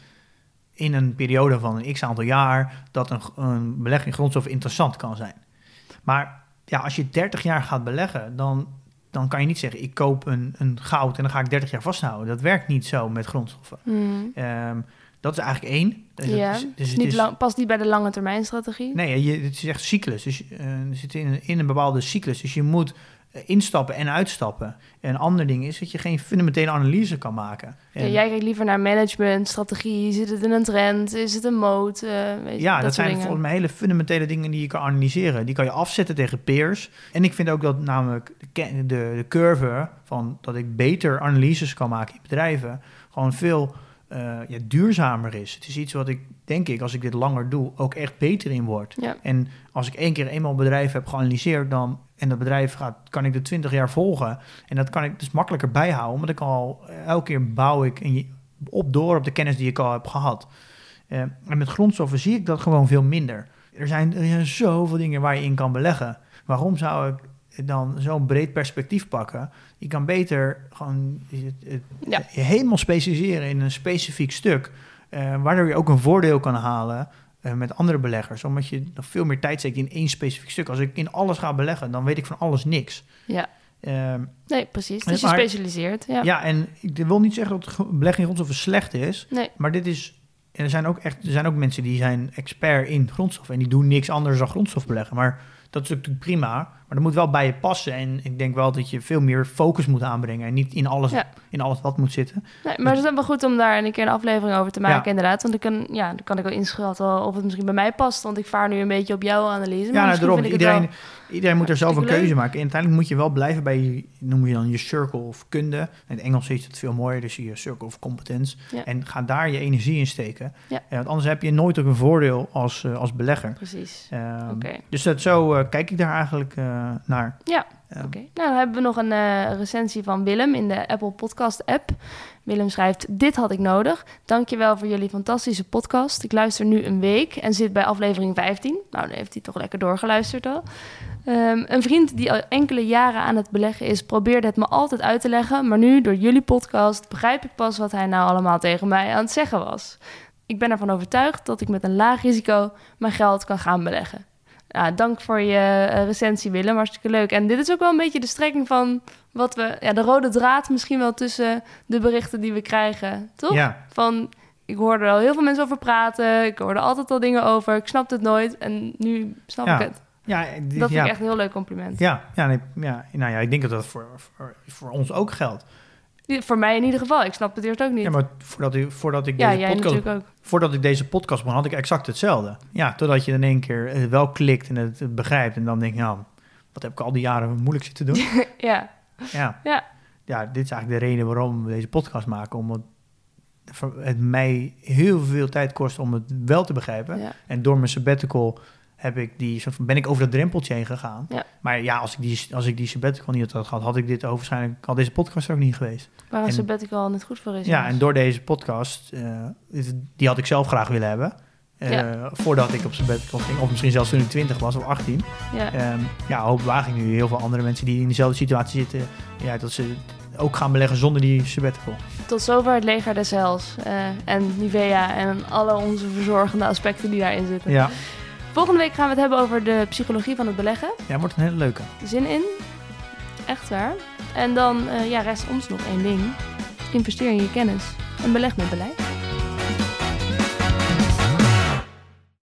Speaker 4: in een periode van een x-aantal jaar dat een, een belegging in grondstoffen interessant kan zijn. Maar ja, als je dertig jaar gaat beleggen, dan, dan kan je niet zeggen, ik koop een, een goud en dan ga ik dertig jaar vasthouden. Dat werkt niet zo met grondstoffen.
Speaker 3: Mm.
Speaker 4: Um, dat is eigenlijk één. Dus
Speaker 3: ja,
Speaker 4: het is, dus het
Speaker 3: niet
Speaker 4: is,
Speaker 3: lang, past niet bij de lange termijn strategie.
Speaker 4: Nee, je, het is echt cyclus. Dus uh, je zit in, in een bepaalde cyclus. Dus je moet uh, instappen en uitstappen. En een ander ding is dat je geen fundamentele analyse kan maken. En,
Speaker 3: ja, jij kijkt liever naar management, strategie. Zit het in een trend? Is het een mode? Uh, weet je,
Speaker 4: ja,
Speaker 3: dat,
Speaker 4: dat zijn
Speaker 3: dingen.
Speaker 4: volgens mij hele fundamentele dingen die je kan analyseren. Die kan je afzetten tegen peers. En ik vind ook dat namelijk de, de, de curve van dat ik beter analyses kan maken in bedrijven gewoon veel uh, ja, duurzamer is. Het is iets wat ik, denk ik, als ik dit langer doe, ook echt beter in word.
Speaker 3: Ja.
Speaker 4: En als ik één keer eenmaal een bedrijf heb geanalyseerd, dan en dat bedrijf gaat, kan ik de twintig jaar volgen. En dat kan ik dus makkelijker bijhouden, omdat ik al elke keer bouw ik en op door op de kennis die ik al heb gehad. Uh, en met grondstoffen zie ik dat gewoon veel minder. Er zijn, er zijn zoveel dingen waar je in kan beleggen. Waarom zou ik dan zo'n breed perspectief pakken? Je kan beter gewoon het, het,
Speaker 3: Ja.
Speaker 4: je helemaal specialiseren in een specifiek stuk, uh, waardoor je ook een voordeel kan halen uh, met andere beleggers, omdat je nog veel meer tijd steekt in één specifiek stuk. Als ik in alles ga beleggen, dan weet ik van alles niks.
Speaker 3: Ja.
Speaker 4: Uh,
Speaker 3: Nee, precies. Dus je
Speaker 4: maar,
Speaker 3: specialiseert. Ja.
Speaker 4: ja, en ik wil niet zeggen dat belegging in grondstoffen slecht is,
Speaker 3: Nee.
Speaker 4: maar dit is. En er zijn ook echt, er zijn ook mensen die zijn expert in grondstoffen en die doen niks anders dan grondstof beleggen. Maar dat is natuurlijk prima, maar dat moet wel bij je passen. En ik denk wel dat je veel meer focus moet aanbrengen en niet in alles,
Speaker 3: Ja.
Speaker 4: in alles wat moet zitten.
Speaker 3: Nee, maar het is wel goed om daar een keer een aflevering over te maken,
Speaker 4: Ja.
Speaker 3: inderdaad. Want ik kan, ja, dan kan ik wel inschatten of het misschien bij mij past. Want ik vaar nu een beetje op jouw analyse. Maar
Speaker 4: Ja, nou,
Speaker 3: misschien
Speaker 4: daarom.
Speaker 3: vind ik
Speaker 4: Iedereen,
Speaker 3: het
Speaker 4: iedereen moet er zelf een
Speaker 3: hartstikke
Speaker 4: keuze
Speaker 3: leuk.
Speaker 4: maken. En uiteindelijk moet je wel blijven bij, je, noem je dan je circle of kunde. In het Engels is het veel mooier, dus je circle of competence.
Speaker 3: Ja.
Speaker 4: En ga daar je energie in steken.
Speaker 3: Ja.
Speaker 4: En want anders heb je nooit ook een voordeel als, uh, als belegger.
Speaker 3: wel... Precies.
Speaker 4: Um,
Speaker 3: Oké.
Speaker 4: Dus dat, zo uh, kijk ik daar eigenlijk uh, naar.
Speaker 3: Ja,
Speaker 4: Um,
Speaker 3: oké. Okay. Nou, dan hebben we nog een uh, recensie van Willem in de Apple Podcast app. Willem schrijft, dit had ik nodig. Dankjewel voor jullie fantastische podcast. Ik luister nu een week en zit bij aflevering vijftien. Nou, dan heeft hij toch lekker doorgeluisterd al. Um, een vriend die al enkele jaren aan het beleggen is, probeerde het me altijd uit te leggen. Maar nu, door jullie podcast, begrijp ik pas wat hij nou allemaal tegen mij aan het zeggen was. Ik ben ervan overtuigd dat ik met een laag risico mijn geld kan gaan beleggen. Nou, dank voor je uh, recensie, Willem. Hartstikke leuk. En dit is ook wel een beetje de strekking van wat we... Ja, de rode draad misschien wel tussen de berichten die we krijgen, toch?
Speaker 4: Ja.
Speaker 3: Van, ik hoorde er al heel veel mensen over praten. Ik hoorde altijd al dingen over. Ik snapte het nooit. En nu snap
Speaker 4: Ja.
Speaker 3: ik het.
Speaker 4: Ja, die,
Speaker 3: Dat vind
Speaker 4: ja.
Speaker 3: ik echt een heel leuk compliment.
Speaker 4: Ja, ja, nee, ja, nou ja, ik denk dat dat voor, voor, voor ons ook geldt.
Speaker 3: Die- Voor mij in ieder geval. Ik snap het eerst ook niet.
Speaker 4: Ja, maar voordat ik, voordat ik
Speaker 3: Ja,
Speaker 4: deze
Speaker 3: jij
Speaker 4: podcast...
Speaker 3: natuurlijk ook.
Speaker 4: Voordat ik deze podcast begon, had ik exact hetzelfde. Ja, totdat je in één keer het wel klikt en het, het begrijpt. En dan denk je, nou, wat heb ik al die jaren moeilijk zitten doen?
Speaker 3: Ja.
Speaker 4: Ja.
Speaker 3: Ja.
Speaker 4: Ja, dit is eigenlijk de reden waarom we deze podcast maken. Omdat het mij heel veel tijd kost om het wel te begrijpen.
Speaker 3: Ja.
Speaker 4: En door mijn sabbatical heb ik die, soort van- ben ik over dat drempeltje heen gegaan.
Speaker 3: Ja.
Speaker 4: Maar ja, als ik die, als ik die sabbatical niet had gehad, had ik dit ook waarschijnlijk, had deze podcast er ook niet geweest.
Speaker 3: Waar een
Speaker 4: En-
Speaker 3: sabbatical al niet goed voor is.
Speaker 4: Ja,
Speaker 3: jongens.
Speaker 4: en door deze podcast, uh, die had ik zelf graag willen hebben. Uh,
Speaker 3: Ja.
Speaker 4: Voordat ik op sabbatical ging. Of misschien zelfs toen ik twintig was of achttien.
Speaker 3: Ja.
Speaker 4: Um, ja, hoop waag ik nu heel veel andere mensen die in dezelfde situatie zitten. Ja, dat ze ook gaan beleggen zonder die sabbatical.
Speaker 3: Tot zover het leger des hels. Uh, en Nivea en alle onze verzorgende aspecten die daarin zitten.
Speaker 4: Ja,
Speaker 3: Volgende week gaan we het hebben over de psychologie van het beleggen.
Speaker 4: ja, wordt een hele leuke.
Speaker 3: Zin in. Echt waar. En dan uh, ja, rest ons nog één ding. Investeer in je kennis en beleg met beleid.